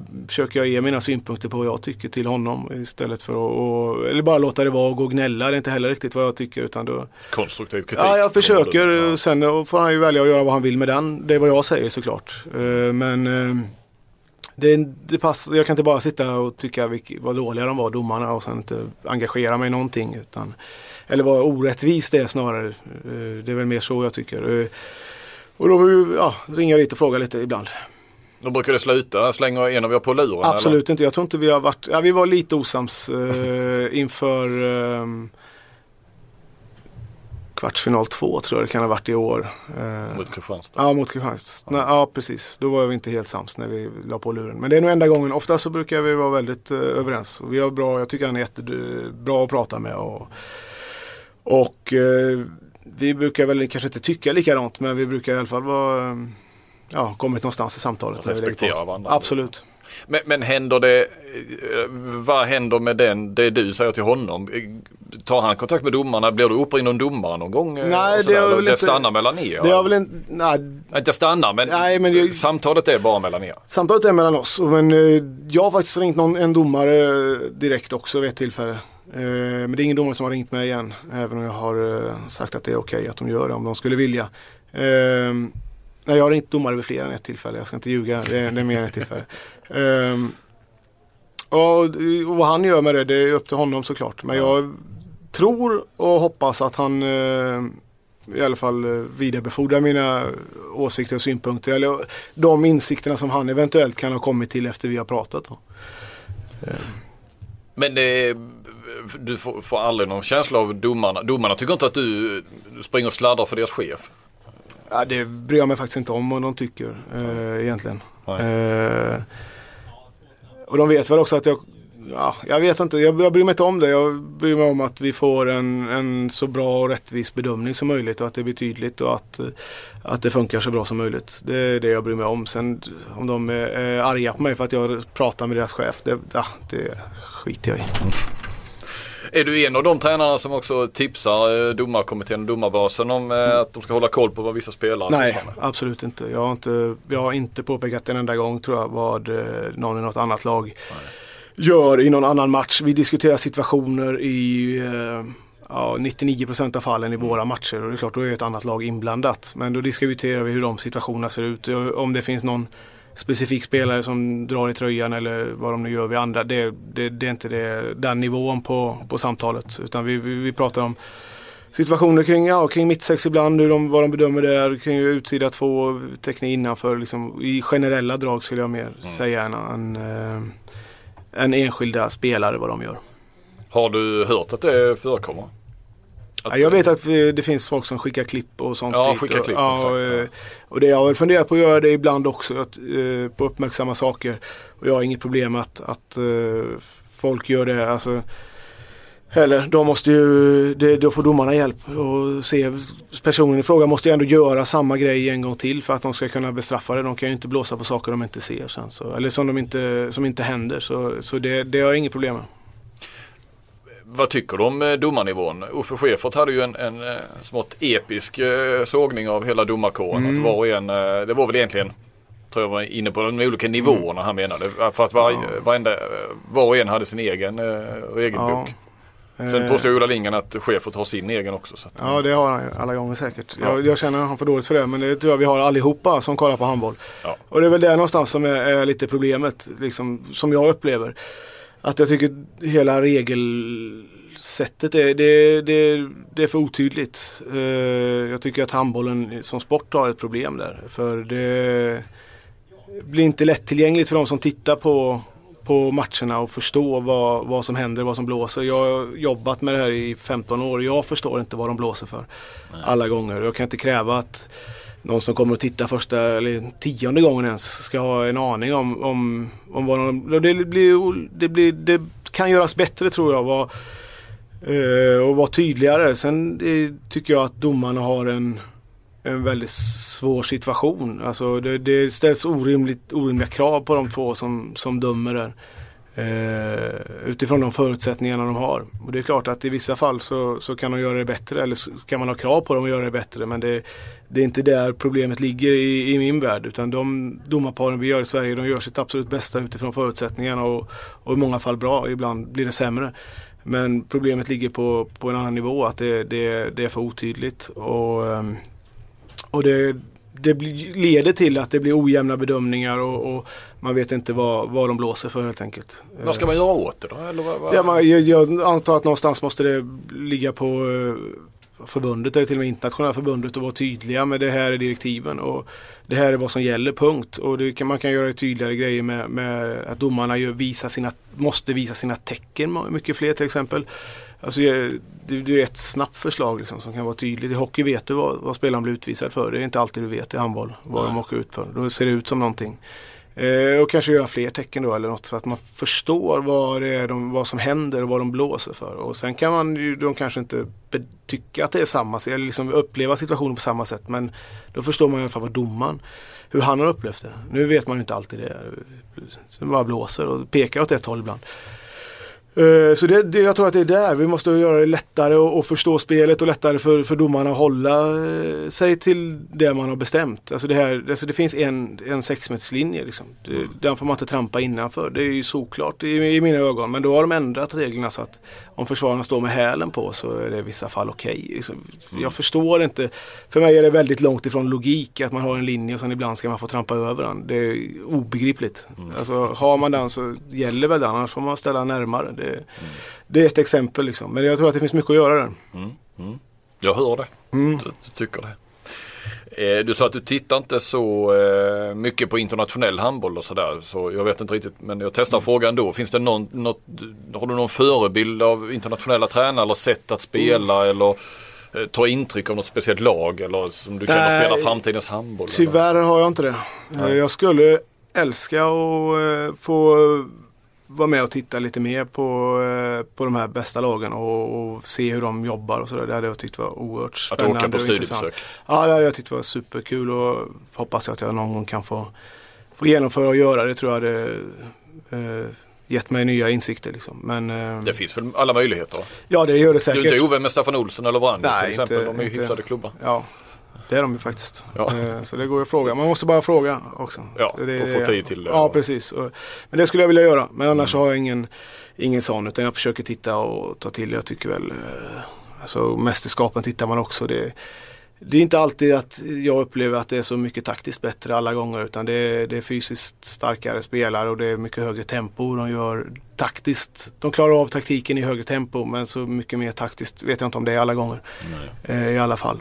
försöker jag ge mina synpunkter på vad jag tycker till honom istället för att och, eller bara låta det vara och gå och gnälla. Det är inte heller riktigt vad jag tycker utan då... Konstruktiv kritik. Ja, jag försöker. Ja. Sen får han ju välja att göra vad han vill med den. Det är vad jag säger såklart. Men det, det passar, jag kan inte bara sitta och tycka vilka, vad dåliga de var, domarna, och sen inte engagera mig i någonting. Utan, eller vad orättvist det är snarare. Det är väl mer så jag tycker. Och då ja, ringer jag dit och frågar lite ibland. Då brukar det sluta, slänger en av er på luren? Absolut eller? Inte, jag tror inte vi har varit, ja, vi var lite osams eh, inför eh, kvartsfinal två tror jag det kan ha varit i år. Eh, mot Kristianstad? Ja, mot Kristianstad. Ja. ja, precis. Då var vi inte helt sams när vi la på luren. Men det är nog enda gången, ofta så brukar vi vara väldigt eh, överens. Och vi har bra, jag tycker han är jättebra att prata med och, och eh, vi brukar väl kanske inte tycka likadant, men vi brukar i alla fall vara, ja, kommit någonstans i samtalet. Respektera varandra. Absolut. Men, men händer det, vad händer med den, det du säger till honom? Tar han kontakt med domarna? Blir du uppringd om domare någon gång? Nej, det, det inte, stannar mellan er? Det har väl inte, nej. Inte stannar, men, nej, men jag, samtalet är bara mellan er? Samtalet är mellan oss. Men jag har faktiskt ringt någon, en domare direkt också vid ett tillfälle. Men det är ingen domare som har ringt mig igen, även om jag har sagt att det är okej att de gör det om de skulle vilja. Nej, jag har ringt domare vid fler än ett tillfälle. Jag ska inte ljuga, det är, det är mer än ett tillfälle. och, och vad han gör med det, det är upp till honom såklart. Men jag tror och hoppas att han i alla fall vidarebefordrar mina åsikter och synpunkter, eller de insikterna som han eventuellt kan ha kommit till efter vi har pratat. Men det, du får, får aldrig någon känsla av domarna. Domarna tycker inte att du springer och sladdar för deras chef? Ja, det bryr jag mig faktiskt inte om vad de tycker eh, egentligen. Eh, och de vet väl också att jag, ja, jag vet inte, jag, jag bryr mig inte om det. Jag bryr mig om att vi får en, en så bra och rättvis bedömning som möjligt och att det blir tydligt och att, att det funkar så bra som möjligt. Det är det jag bryr mig om. Sen om de är, är arga på mig för att jag pratar med deras chef, det, ja, det skiter jag i. Är du en av de tränarna som också tipsar domarkommittén och domarbasen om mm. att de ska hålla koll på vad vissa spelare? Nej, absolut inte. Jag har inte, jag har inte påpekat en enda gång tror jag vad någon i något annat lag Nej. gör i någon annan match. Vi diskuterar situationer i ja, nittionio procent av fallen i våra matcher och det är klart då är ett annat lag inblandat. Men då diskuterar vi hur de situationerna ser ut. Om det finns någon specifik spelare som drar i tröjan eller vad de nu gör vid andra, det, det, det är inte det, den nivån på, på samtalet, utan vi, vi, vi pratar om situationer kring, ja, kring mittsex ibland, hur de, vad de bedömer där, kring utsida två, täckning innanför, liksom, i generella drag skulle jag mer mm. säga än en, en, en enskilda spelare vad de gör. Har du hört att det förekommer? Ja, jag vet att vi, det finns folk som skickar klipp och sånt. Ja, skickar klipp. Och, ja, och, och det jag har funderat på att göra det ibland också, att, uh, på uppmärksamma saker. Och jag har inget problem att, att uh, folk gör det. Alltså, heller, de måste ju, det, då får domarna hjälp och se, personen i fråga måste ju ändå göra samma grej en gång till för att de ska kunna bestraffa det. De kan ju inte blåsa på saker de inte ser sen, så, eller som, de inte, som inte händer. Så, så det, det har jag inget problem med. Vad tycker du om domarnivån? Uffe Schäfert hade ju en, en, en smått episk eh, sågning av hela domarkåren. Mm. Att var och en, eh, det var väl egentligen, tror jag var inne på de olika nivåerna mm. han menade. För att var, ja. varenda, var och en hade sin egen eh, regelbok. Ja. Sen påstår Ola Lindgren att Schäfert har sin egen också. Så att, ja, det har han ju alla gånger säkert. Ja. Jag, jag känner han för dåligt för det, men det tror jag vi har allihopa som kollar på handboll. Ja. Och det är väl det någonstans som är, är lite problemet, liksom, som jag upplever. Att jag tycker hela regelsättet är, det, det, det är för otydligt. Jag tycker att handbollen som sport har ett problem där. För det blir inte lättillgängligt för de som tittar på, på matcherna och förstår vad, vad som händer, vad som blåser. Jag har jobbat med det här i femton år och jag förstår inte vad de blåser för. Nej. Alla gånger. Jag kan inte kräva att någon som kommer att titta första eller tionde gången ens ska ha en aning om, om, om vad de, det, blir, det, blir, det kan göras bättre tror jag var, eh, och vara tydligare. Sen eh, tycker jag att domarna har en, en väldigt svår situation. Alltså det, det ställs orimligt, orimliga krav på de två som, som dömer där. Eh, utifrån de förutsättningarna de har. Och det är klart att i vissa fall så, så kan de göra det bättre, eller så kan man ha krav på dem att göra det bättre, men det, det är inte där problemet ligger i, i min värld, utan de domarparen vi gör i Sverige, de gör sitt absolut bästa utifrån förutsättningarna och, och i många fall bra, ibland blir det sämre. Men problemet ligger på, på en annan nivå, att det, det, det är för otydligt och, och det Det leder till att det blir ojämna bedömningar och, och man vet inte vad, vad de blåser för helt enkelt. Vad ska man göra åt det då? Eller vad, vad? Ja, man, jag, jag antar att någonstans måste det ligga på uh, förbundet eller till och med internationella förbundet och vara tydliga med det här i direktiven och det här är vad som gäller, punkt. Och det kan, man kan göra tydligare grejer med, med att domarna gör, visa sina, måste visa sina tecken, mycket fler till exempel. Alltså, det, det är ett snabbt förslag liksom, som kan vara tydligt. I hockey vet du vad, vad spelaren blir utvisad för. Det är inte alltid du vet i handboll vad Nej. de åker ut för. Då ser det ut som någonting. Eh, och kanske göra fler tecken då eller något så att man förstår vad, det är de, vad som händer och vad de blåser för. Och sen kan man ju, de kanske inte be- tycka att det är samma, eller liksom uppleva situationen på samma sätt. Men då förstår man i alla fall vad domaren, hur han har upplevt det. Nu vet man ju inte alltid det. Så bara blåser och pekar åt ett håll ibland. Uh, så det, det, jag tror att det är där vi måste göra det lättare att, att förstå spelet och lättare för, för domarna att hålla uh, sig till det man har bestämt. Alltså det, här, alltså det finns en, en sexmeterslinje liksom. Det, den får man inte trampa innanför. Det är ju såklart i, i mina ögon. Men då har de ändrat reglerna så att om försvararna står med hälen på så är det i vissa fall okej. Okay. Liksom, mm. Jag förstår inte. För mig är det väldigt långt ifrån logik att man har en linje och sen ibland ska man få trampa över den. Det är obegripligt. Mm. Alltså, har man den så gäller väl den, annars får man ställa närmare. Det, mm. det är ett exempel liksom. Men jag tror att det finns mycket att göra där. Mm. Mm. Jag hör det. Mm. Du, du tycker det. Eh, du sa att du tittar inte så eh, mycket på internationell handboll och sådär. Så jag vet inte riktigt, men jag testar mm. frågan då. Finns det någon, något, har du någon förebild av internationella tränare eller sätt att spela mm. eller eh, ta intryck av något speciellt lag eller som du känner spelar framtidens handboll? Tyvärr eller? har jag inte det. Nej. Jag skulle älska att eh, få vara med och titta lite mer på, på de här bästa lagen och, och se hur de jobbar och sådär. Det hade jag tyckt var oerhört spännande. Att åka på studiebesök? Ja, det hade jag tyckt var superkul och hoppas att jag någon gång kan få, få genomföra och göra det. Tror jag hade eh, gett mig nya insikter liksom. Men, eh, det finns väl alla möjligheter? Ja, det gör det säkert. Du är inte ovän med Staffan Olsson eller Vrangis till exempel? Inte, de är ju inte, hyfsade klubbar. Ja. Det är de ju faktiskt. Ja. Så det går att fråga. Man måste bara fråga också. Ja, det, och få tid till det. Ja, precis. Men det skulle jag vilja göra. Men annars mm. har jag ingen, ingen sån. Utan jag försöker titta och ta till. Jag tycker väl, alltså mästerskapen tittar man också. Det, det är inte alltid att jag upplever att det är så mycket taktiskt bättre alla gånger. Utan det är, det är fysiskt starkare spelare och det är mycket högre tempo. De gör taktiskt. De klarar av taktiken i högre tempo. Men så mycket mer taktiskt vet jag inte om det är alla gånger. Nej. I alla fall.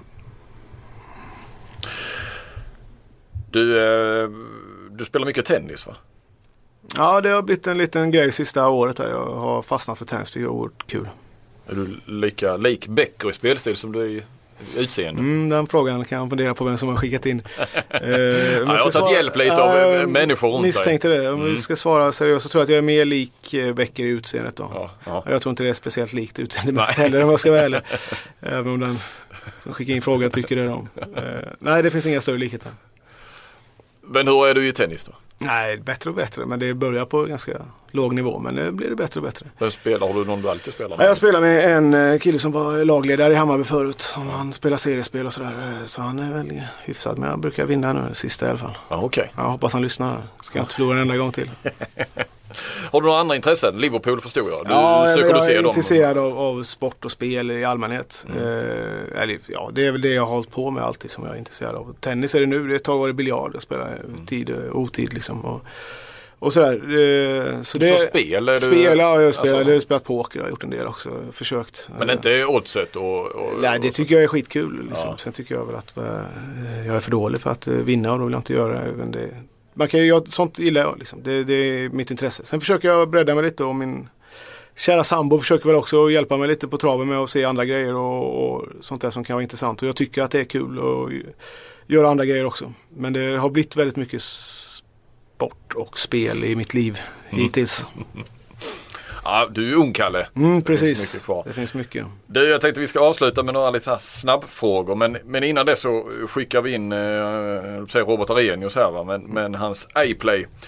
Du, eh, du spelar mycket tennis, va? Ja, det har blivit en liten grej sista året här. Jag har fastnat för tennis, det är oerhört kul. Är du lika lik Becker i spelstil som du är i utseende? Mm, den frågan kan jag fundera på vem som har skickat in. eh, ja, jag har tagit svara, hjälp lite av äh, människor runt misstänkte dig. det. Om mm. du ska svara seriöst så tror jag att jag är mer lik Becker i utseendet då. Ja, ja. Jag tror inte det är speciellt likt utseendet heller om jag ska vara ärlig. Även om den som skickar in frågan tycker det om. Eh, nej, det finns inga större likheter. Men hur är du i tennis då? Nej, bättre och bättre. Men det börjar på ganska låg nivå. Men det blir det bättre och bättre. Vem spelar? Har du någon du alltid spelar med? Ja, jag spelar med en kille som var lagledare i Hammarby förut. Han spelar seriespel och sådär. Så han är väl hyfsad. Men jag brukar vinna nu, sista i alla fall. Ja, okej. Okay. Jag hoppas han lyssnar. Ska jag inte förlora en enda gång till. Har du några andra intressen? Liverpool förstår jag. Du ja, söker jag, du se jag är dem. intresserad av, av sport och spel i allmänhet. Mm. Eh, eller, ja, det är väl det jag har hållit på med alltid som jag är intresserad av. Tennis är det nu, det är ett tag var det biljard. Jag spelar mm. tid och otid liksom. Och, och sådär. Eh, så, det, så spel? Är du, spel, ja, jag spelar, alltså, jag har spelat poker, jag har gjort en del också. Försökt. Men eh, inte oddset? Och, och, nej, det tycker jag är skitkul. Liksom. Ja. Sen tycker jag väl att eh, jag är för dålig för att eh, vinna och då vill jag inte göra även det. Man kan ju göra sånt gillar jag liksom. det, det är mitt intresse. Sen försöker jag bredda mig lite och min kära sambo försöker väl också hjälpa mig lite på traven med att se andra grejer och, och sånt där som kan vara intressant. Och jag tycker att det är kul att göra andra grejer också. Men det har blivit väldigt mycket sport och spel i mitt liv mm. hittills. Ja, du är ung, Kalle. Mm, precis. Det finns mycket kvar. Det finns mycket. Du, jag tänkte vi ska avsluta med några lite så här snabbfrågor. Men, men innan det så skickar vi in eh, Robert Arrhenius här, va? Men, men hans iPlay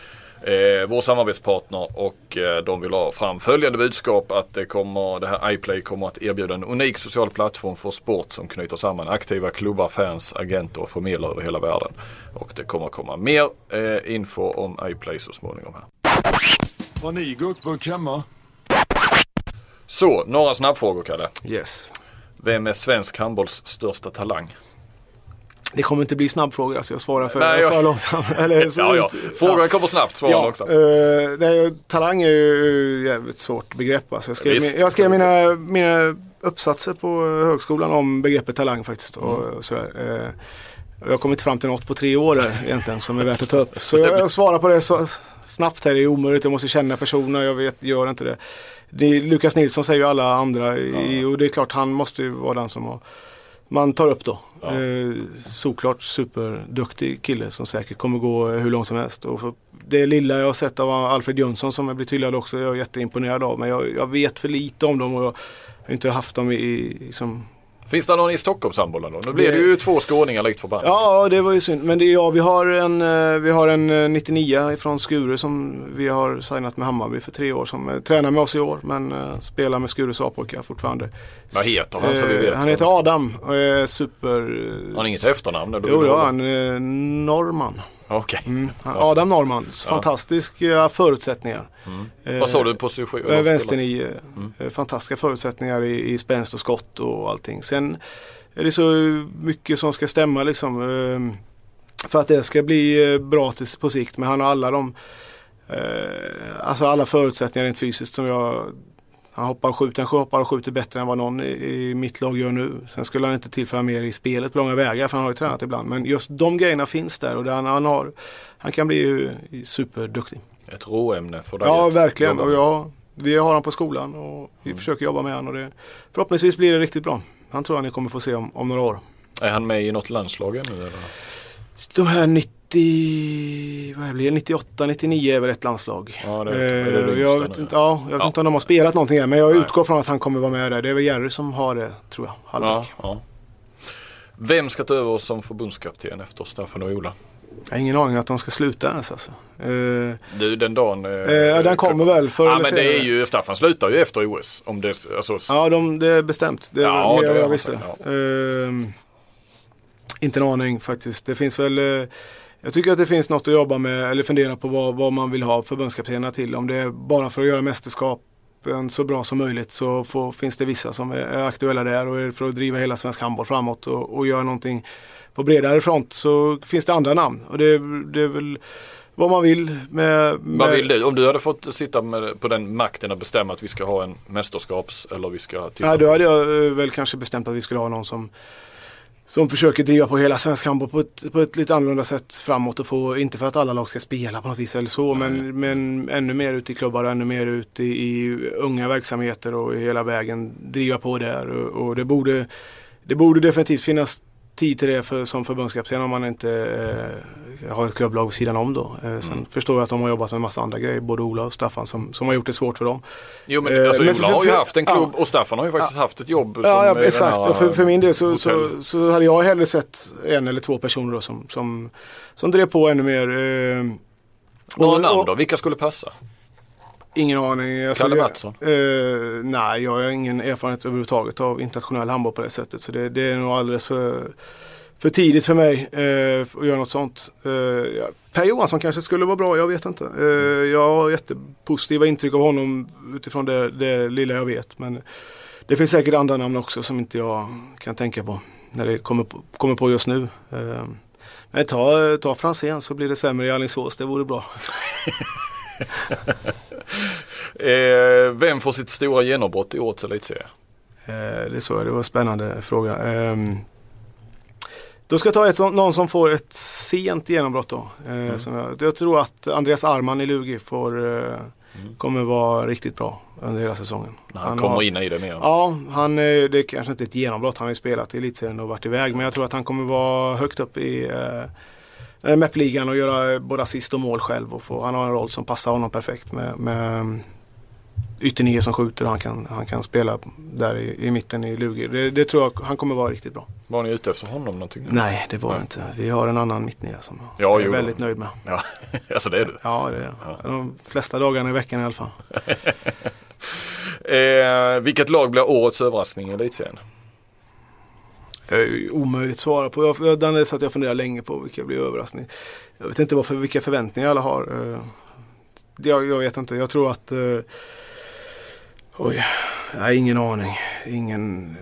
Eh, vår samarbetspartner och eh, de vill ha fram följande budskap att det, kommer, det här iPlay kommer att erbjuda en unik social plattform för sport som knyter samman aktiva klubbar, fans, agenter och förmedlare över hela världen. Och det kommer att komma mer eh, info om iPlay så småningom här. Har ni gurkburk hemma? Så, några snabbfrågor, Kalle. Yes. Vem är svensk handbolls största talang? Det kommer inte bli snabbfrågor, alltså jag svarar för Nej, jag jag... svarar långsamt. Eller, så ja, ja. Frågorna ja. kommer snabbt, svara ja, långsamt. Uh, nej, talang är ju jävligt svårt begrepp. Alltså jag skrev, Visst, jag skrev mina, mina uppsatser på högskolan om begreppet talang faktiskt. Och, Mm. och sådär. Uh, jag har kommit fram till något på tre år där, egentligen som är värt att ta upp. Så jag, jag svarar på det så snabbt här, det är omöjligt. Jag måste känna personer, jag vet, gör inte det. det är, Lukas Nilsson säger ju alla andra i, ja. och det är klart han måste ju vara den som har, man tar upp då. Ja. Eh, såklart superduktig kille som säkert kommer gå hur långt som helst. Och för det lilla jag har sett av Alfred Jönsson som jag blivit hyllad också, jag är jätteimponerad av. Men jag, jag vet för lite om dem och jag har inte haft dem i, i liksom... Finns det någon i Stockholmshandbollen då? Nu blir det ju två skåningar likt förband. Ja, det var ju synd. Men det, ja, vi har en, vi har en nittionio från Skure som vi har signat med Hammarby för tre år som uh, tränar med oss i år men uh, spelar med Skures A-pojkar fortfarande. Vad heter han så vi vet? Han heter Adam och är super... Han har inget efternamn? Eller jo, ja, han är Norman. Okej. Okay. Mm. Adam Norman. Fantastiska förutsättningar. Mm. Eh, Vad sa du position? Eh, Vänsternio. Mm. Fantastiska förutsättningar i, i spänst och skott och allting. Sen är det så mycket som ska stämma liksom. Eh, för att det ska bli bra till, på sikt. Men han har alla de eh, alltså alla förutsättningar rent fysiskt som jag... Han hoppar och skjuter, han hoppar och skjuter bättre än vad någon i, i mitt lag gör nu. Sen skulle han inte tillföra mer i spelet på långa vägar för han har ju tränat ibland. Men just de grejerna finns där och där han, han, har, han kan bli superduktig. Ett råämne för dig. Ja, verkligen. Och jag, vi har han på skolan och vi mm. försöker jobba med han. Och det, förhoppningsvis blir det riktigt bra. Han tror jag ni kommer få se om, om några år. Är han med i något landslag nu? Eller? De här nittio, vad blir det? nittioåtta nittionio är väl ett landslag. Ja, det är, är det jag vet inte, ja, jag vet ja. inte om de har spelat någonting här, men jag Nej. utgår från att han kommer vara med där. Det är väl Jerry som har det, tror jag. Halvback. Ja, ja. Vem ska ta över som förbundskapten efter Staffan och Ola? Jag har ingen aning att de ska sluta ens alltså. Uh, du, den dagen... Uh, uh, den kommer väl för Ja, men det är ju, Staffan slutar ju efter O S. Om det, alltså, ja, de, det är bestämt. Det är ja, mer det jag visste. Ja. Uh, inte en aning faktiskt. Det finns väl... Uh, jag tycker att det finns något att jobba med eller fundera på vad, vad man vill ha förbundskaptenerna till. Om det är bara för att göra mästerskapen så bra som möjligt så får, finns det vissa som är, är aktuella där och är för att driva hela svensk handboll framåt och, och göra någonting på bredare front så finns det andra namn. Och det, det är väl vad man vill med, med... Vad vill du? Om du hade fått sitta med, på den makten och bestämma att vi ska ha en mästerskaps eller vi ska... Ja, då hade jag väl kanske bestämt att vi skulle ha någon som som försöker driva på hela svensk handboll på ett, på ett lite annorlunda sätt framåt och få, inte för att alla lag ska spela på något vis eller så, men, men ännu mer ut i klubbar och ännu mer ut i, i unga verksamheter och hela vägen driva på där och, och det borde det borde definitivt finnas tid till det för, som förbundskapten om man inte eh, har ett klubblag vid sidan om då. Eh, sen mm. förstår jag att de har jobbat med en massa andra grejer, både Ola och Staffan som, som har gjort det svårt för dem. Jo men alltså, eh, Ola men har ju haft en klubb ja. och Staffan har ju faktiskt ja. haft ett jobb. Som ja, ja exakt. Och för, för min del så, så, så hade jag hellre sett en eller två personer då, som, som, som drev på ännu mer. Eh, Några namn då? Vilka skulle passa? Ingen aning. Alltså, Kalle Mattsson? Eh, nej, jag har ingen erfarenhet överhuvudtaget av internationell handboll på det sättet. Så det, det är nog alldeles för, för tidigt för mig eh, att göra något sånt. Eh, ja, Per Johansson kanske skulle vara bra, jag vet inte. Eh, jag har jättepositiva intryck av honom utifrån det, det lilla jag vet. Men det finns säkert andra namn också som inte jag kan tänka på när det kommer på, kommer på just nu. Eh, men ta, ta Franzén så blir det sämre i Alingsås, det vore bra. eh, vem får sitt stora genombrott i årets elitserie? Eh, det så, det var en spännande fråga. Eh, då ska jag ta ett, någon som får ett sent genombrott då. Eh, mm. som jag, jag tror att Andreas Arman i Lugi får, eh, mm. kommer vara riktigt bra under hela säsongen. När han, han kommer har, in i det mer. Ja, han, det är kanske inte ett genombrott. Han har ju spelat i elitserien och varit iväg. Men jag tror att han kommer vara högt upp i eh, M E P-ligan och göra både assist och mål själv. Och få, han har en roll som passar honom perfekt med, med ytternio som skjuter. Han kan, han kan spela där i, i mitten i Lugi. Det, det tror jag han kommer vara riktigt bra. Var ni ute efter honom någonting? Nej, det var Nej. inte. Vi har en annan mittnia som ja, jag är jo, väldigt nöjd med. Ja, alltså det är du? Ja, det är ja. De flesta dagarna i veckan i alla fall. eh, vilket lag blir årets överraskning i elitserien? Omöjligt att svara på. Jag, jag, den är så att jag funderar länge på vilka blir överraskning. Jag vet inte varför, vilka förväntningar alla har. Jag, jag vet inte. Jag tror att uh, oj, jag har ingen aning. Ingen,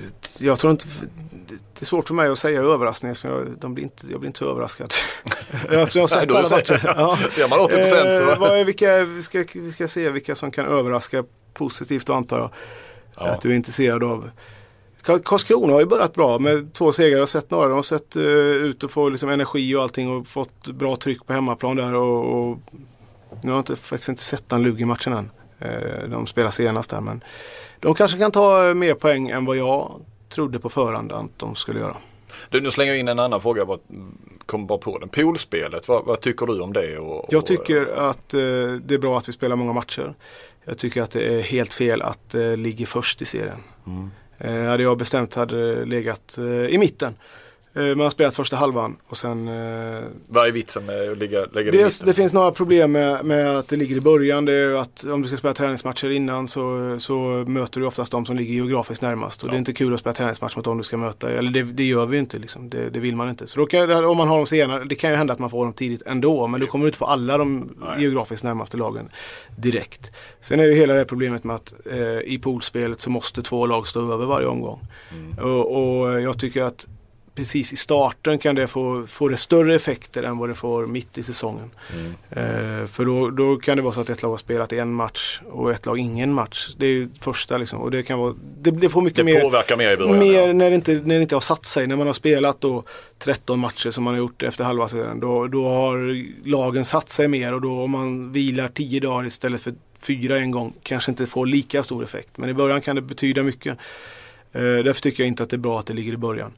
jag tror inte det är svårt för mig att säga överraskning så jag, de blir inte, jag blir inte överraskad. jag har sett alla matcher. Ja. Ser man åttio procent så. Eh, vad är, vilka, vi, ska, vi ska se vilka som kan överraska positivt då, antar jag. Ja. Att du är intresserad av. Karlskrona har ju börjat bra med två segrar. Jag har sett några. De har sett uh, ut att få liksom, energi och allting och fått bra tryck på hemmaplan där. Och, och nu har jag inte, faktiskt inte sett den Lugi matchen än. Uh, de spelar senast där. Men de kanske kan ta mer poäng än vad jag trodde på förhand att de skulle göra. Du, nu slänger jag in en annan fråga. Vad kom bara på den? Poolspelet, vad, vad tycker du om det? Och, och, jag tycker att uh, det är bra att vi spelar många matcher. Jag tycker att det är helt fel att uh, ligga först i serien. Mm. Eh, hade jag bestämt hade legat eh, i mitten. Eh, man har spelat första halvan och sen... Eh, Vad är vitsen med att ligga, lägga det, i mitten? Det finns några problem med, med att det ligger i början. Det är att om du ska spela träningsmatcher innan så, så möter du oftast de som ligger geografiskt närmast. Och ja. Det är inte kul att spela träningsmatch mot dem du ska möta. Eller det, det gör vi inte liksom. Det, det vill man inte. Så då kan, om man har dem senare, det kan ju hända att man får dem tidigt ändå. Men då kommer du inte få alla de Nej. geografiskt närmaste lagen direkt. Sen är det hela det problemet med att eh, i poolspelet så måste två lag stå över varje omgång. Mm. Och, och jag tycker att precis i starten kan det få, få det större effekter än vad det får mitt i säsongen. Mm. Eh, för då, då kan det vara så att ett lag har spelat en match och ett lag ingen match. Det är ju första liksom. Och det kan vara, det, det får mycket det mer, påverkar mer i början. Mer ja. när, det inte, när det inte har satt sig. När man har spelat då tretton matcher som man har gjort efter halva serien. Då, då har lagen satt sig mer och då om man vilar tio dagar istället för fyra en gång kanske inte får lika stor effekt. Men i början kan det betyda mycket. Eh, därför tycker jag inte att det är bra att det ligger i början.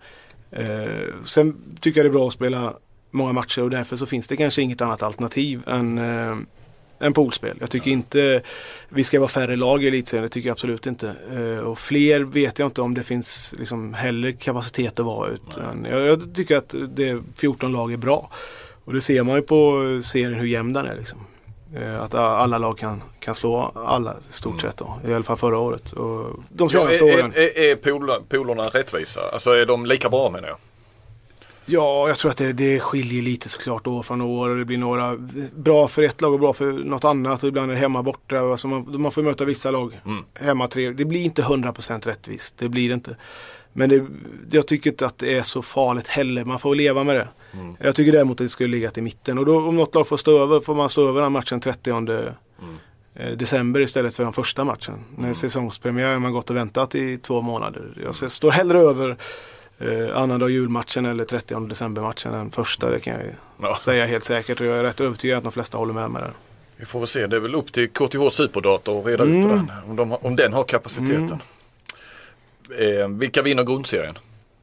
Eh, sen tycker jag det är bra att spela många matcher och därför så finns det kanske inget annat alternativ än, eh, än poolspel. Jag tycker inte vi ska vara färre lag i elitserien, det tycker jag absolut inte. Eh, och fler vet jag inte om det finns liksom heller kapacitet att vara utan jag, jag tycker att det fjorton lag är bra. Och det ser man ju på serien hur jämn den är liksom. Eh, att alla lag kan, kan slå alla i stort sett då, i alla fall förra året och de senaste ja, är, åren. Är, är pool, poolorna rättvisa? Alltså är de lika bra menar jag? Ja, jag tror att det, det skiljer lite såklart år från år och det blir några bra för ett lag och bra för något annat och ibland är det hemma borta. Alltså man, man får möta vissa lag mm. hemma tre. Det blir inte hundra procent rättvist, det blir det inte. Men det, jag tycker inte att det är så farligt heller, man får leva med det. Mm. Jag tycker däremot att det skulle ligga i mitten och då om något lag får stå över får man stå över den matchen trettionde mm. december istället för den första matchen. Mm. När säsongspremiär man gått och väntat i två månader. Jag står hellre över Eh, annandag julmatchen eller trettionde december-matchen än första, det kan jag ju ja. säga helt säkert och jag är rätt övertygad att de flesta håller med mig där. Vi får väl se, det är väl upp till K T H Superdata att reda mm. ut den, om, de, om den har kapaciteten. Mm. Eh, vilka vinner grundserien?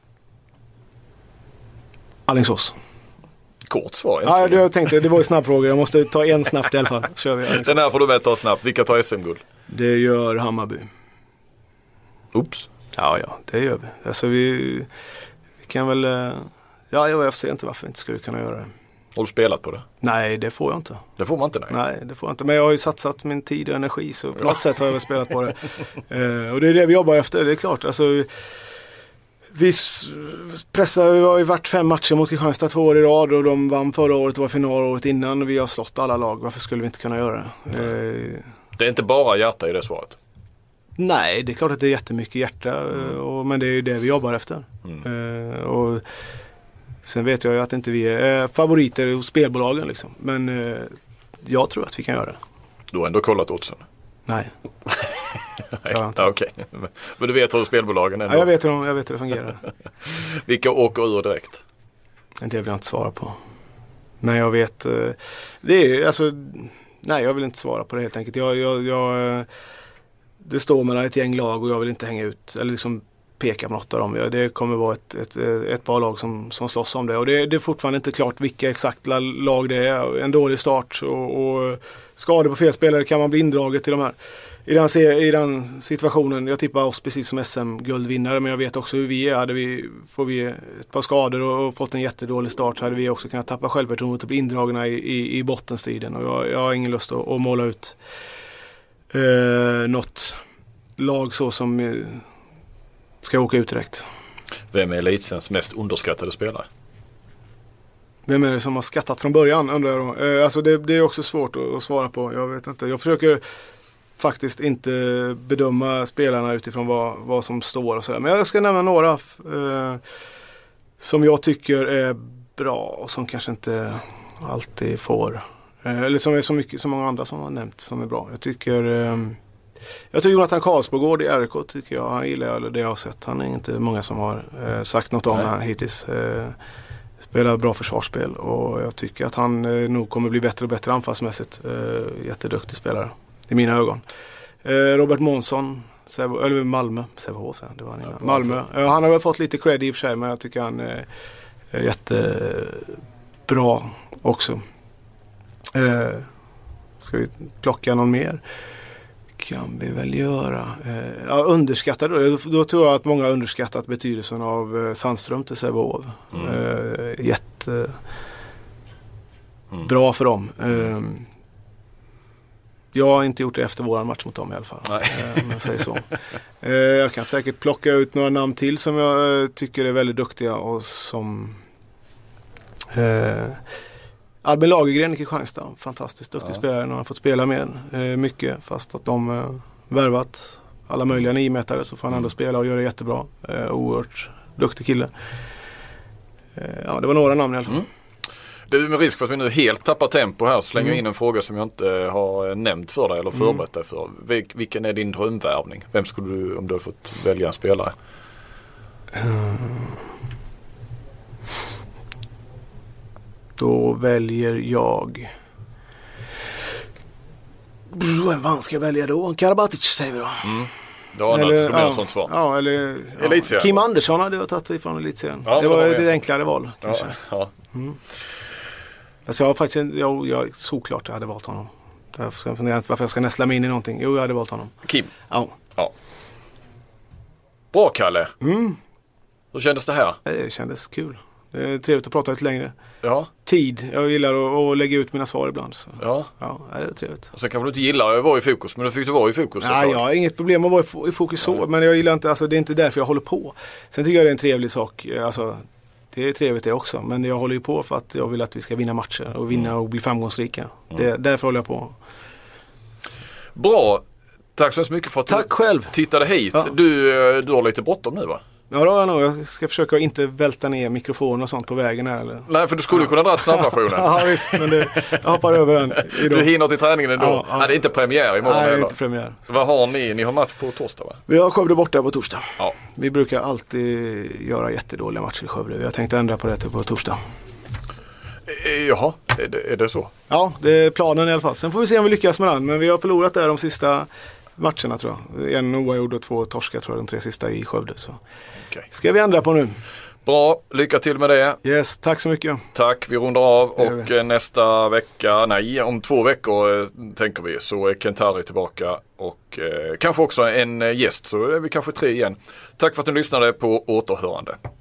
Alingsås. Kort svar. Ja, jag tänkte, det var ju snabb fråga, jag måste ta en snabbt i alla fall. Kör vi Alingsås. Den här får du väl ta snabbt, vilka tar S M-guld? Det gör Hammarby. Oops. Ja, ja, det gör vi. Alltså vi, vi kan väl... Ja, jag ser inte varför vi inte skulle kunna göra det. Har du spelat på det? Nej, det får jag inte. Det får man inte, nej. Nej, det får jag inte. Men jag har ju satsat min tid och energi så på något sätt har jag väl spelat på det. uh, och det är det vi jobbar efter, det är klart. Alltså, vi pressar, vi har ju varit fem matcher mot Kristianstad två år i rad och de vann förra året och var final året innan och vi har slått alla lag. Varför skulle vi inte kunna göra det? Uh, det är inte bara hjärta i det svaret? Nej, det är klart att det är jättemycket hjärta mm. och, men det är ju det vi jobbar efter. Mm. Uh, och sen vet jag ju att inte vi är favoriter hos spelbolagen liksom. Men uh, jag tror att vi kan göra det. Du har ändå kollat oddsen? Nej. Nej, ja, okej. Men du vet hur spelbolagen är? Ja, jag vet hur, de, jag vet hur det fungerar. Vilka åker ur direkt? Det vill jag inte svara på. Men jag vet, uh, det är alltså, nej jag vill inte svara på det helt enkelt. Jag, jag, jag det står mellan ett gäng lag och jag vill inte hänga ut eller liksom peka på något av dem. Det kommer vara ett, ett, ett par lag som, som slåss om det. Och det, det är fortfarande inte klart vilka exakta lag det är. En dålig start och, och skador på fel spelare kan man bli indraget till de här. I den, I den situationen, jag tippar oss precis som S M-guldvinnare, men jag vet också hur vi är. Hade vi, får vi ett par skador och, och fått en jättedålig start, så hade vi också kunnat tappa självförtroendet och bli indragna i, i, i bottenstriden. Och jag, jag har ingen lust att, att måla ut eh, något lag så som eh, ska åka ut direkt. Vem är elitsens mest underskattade spelare? Vem är det som har skattat från början, undrar jag då? Eh, alltså det, det är också svårt att, att svara på. Jag vet inte. Jag försöker faktiskt inte bedöma spelarna utifrån vad, vad som står och sådär. Men jag ska nämna några eh, som jag tycker är bra och som kanske inte alltid får. Eh, eller som är så mycket, så många andra som har nämnt som är bra. Jag tycker eh, jag tycker Jonathan Karlsbogård i R K tycker jag. Han gillar det jag har sett. Han är inte många som har eh, sagt något om han hittills. Eh, spelar bra försvarsspel och jag tycker att han eh, nog kommer bli bättre och bättre anfallsmässigt. Eh, jätteduktig spelare i mina ögon. Eh, Robert Månsson, Sävo, eller Malmö, Sävehof, det var han innan. Malmö. Eh, han har väl fått lite cred i och för sig, men jag tycker han är, är jättebra också. Eh, ska vi plocka någon mer? Kan vi väl göra. Eh, ja, underskattar då. Då tror jag att många har underskattat betydelsen av eh, Sandström till Sävehof. Mm. Eh, jätte mm. bra för dem. Eh, Jag har inte gjort det efter våran match mot dem i alla fall. Eh, om jag säger så. Eh, jag kan säkert plocka ut några namn till som jag eh, tycker är väldigt duktiga och som eh, Albin Lagergren i Kristianstad. Fantastiskt duktig ja. spelare. Han har fått spela med eh, mycket, fast att de eh, värvat alla möjliga niomätare, så får han ändå spela och göra det jättebra. Eh, oerhört duktig kille. Eh, ja, det var några namn i alla fall. Mm. Du, med risk för att vi nu helt tappar tempo här, så slänger jag mm. in en fråga som jag inte har nämnt för dig eller förberett dig för. Vil- vilken är din drömvärvning? Vem skulle du, om du har fått välja en spelare? Uh, då väljer jag... Vad ska jag välja då? Karabatic säger vi då. Mm. Ja, eller, det blir ja, något sånt svar. Ja, eller ja. Kim Andersson hade jag tagit ifrån elitserien. Ja, det var ett enklare val kanske. Ja, ja. Mm. Alltså jag har faktiskt en, jag, jag, såklart jag hade valt honom. Sen funderar jag inte varför jag ska näsla mig in i någonting. Jo, jag hade valt honom. Kim? Ja. ja. Bra, Kalle. Mm. Hur kändes det här? Det kändes kul. Det är trevligt att prata lite längre. Ja. Tid. Jag gillar att, att lägga ut mina svar ibland. Så. Ja. Ja, det är trevligt. Och sen kanske du inte gillar att vara i fokus, men då fick du vara i fokus. Ja, jag har inget problem att vara i fokus så, men jag gillar inte, alltså det är inte därför jag håller på. Sen tycker jag det är en trevlig sak, alltså det är trevligt det också, men jag håller ju på för att jag vill att vi ska vinna matcher och vinna och bli framgångsrika. Mm. Det, därför håller jag på. Bra. Tack så mycket för att Tack du själv. tittade hit. Ja. Du, du har lite bråttom nu, va? Ja, då har jag nog. Jag ska försöka inte välta ner mikrofoner och sånt på vägen här. Eller? Nej, för du skulle ja. kunna dra ett snabbversionen. Ja, visst. Men det, jag hoppar över den idag. Du hinner till träningen ändå. Ja, ja. Nej, det är inte premiär imorgon. Nej, det är eller? inte premiär. Så vad har ni? Ni har match på torsdag, va? Vi har Skövde borta på torsdag. Ja. Vi brukar alltid göra jättedåliga matcher i Skövde. Jag tänkte ändra på det till på torsdag. E- jaha, är det, är det så? Ja, det är planen i alla fall. Sen får vi se om vi lyckas med den. Men vi har förlorat där de sista matcherna, tror jag. En oavgjord och två torska, tror jag, de tre sista i Skövde. Så. Okay. Ska vi ändra på nu? Bra, lycka till med det. Yes, tack så mycket. Tack, vi rundar av och vi. nästa vecka, nej om två veckor tänker vi, så är Kent-Harry tillbaka och eh, kanske också en gäst, så är vi kanske tre igen. Tack för att ni lyssnade, på återhörande.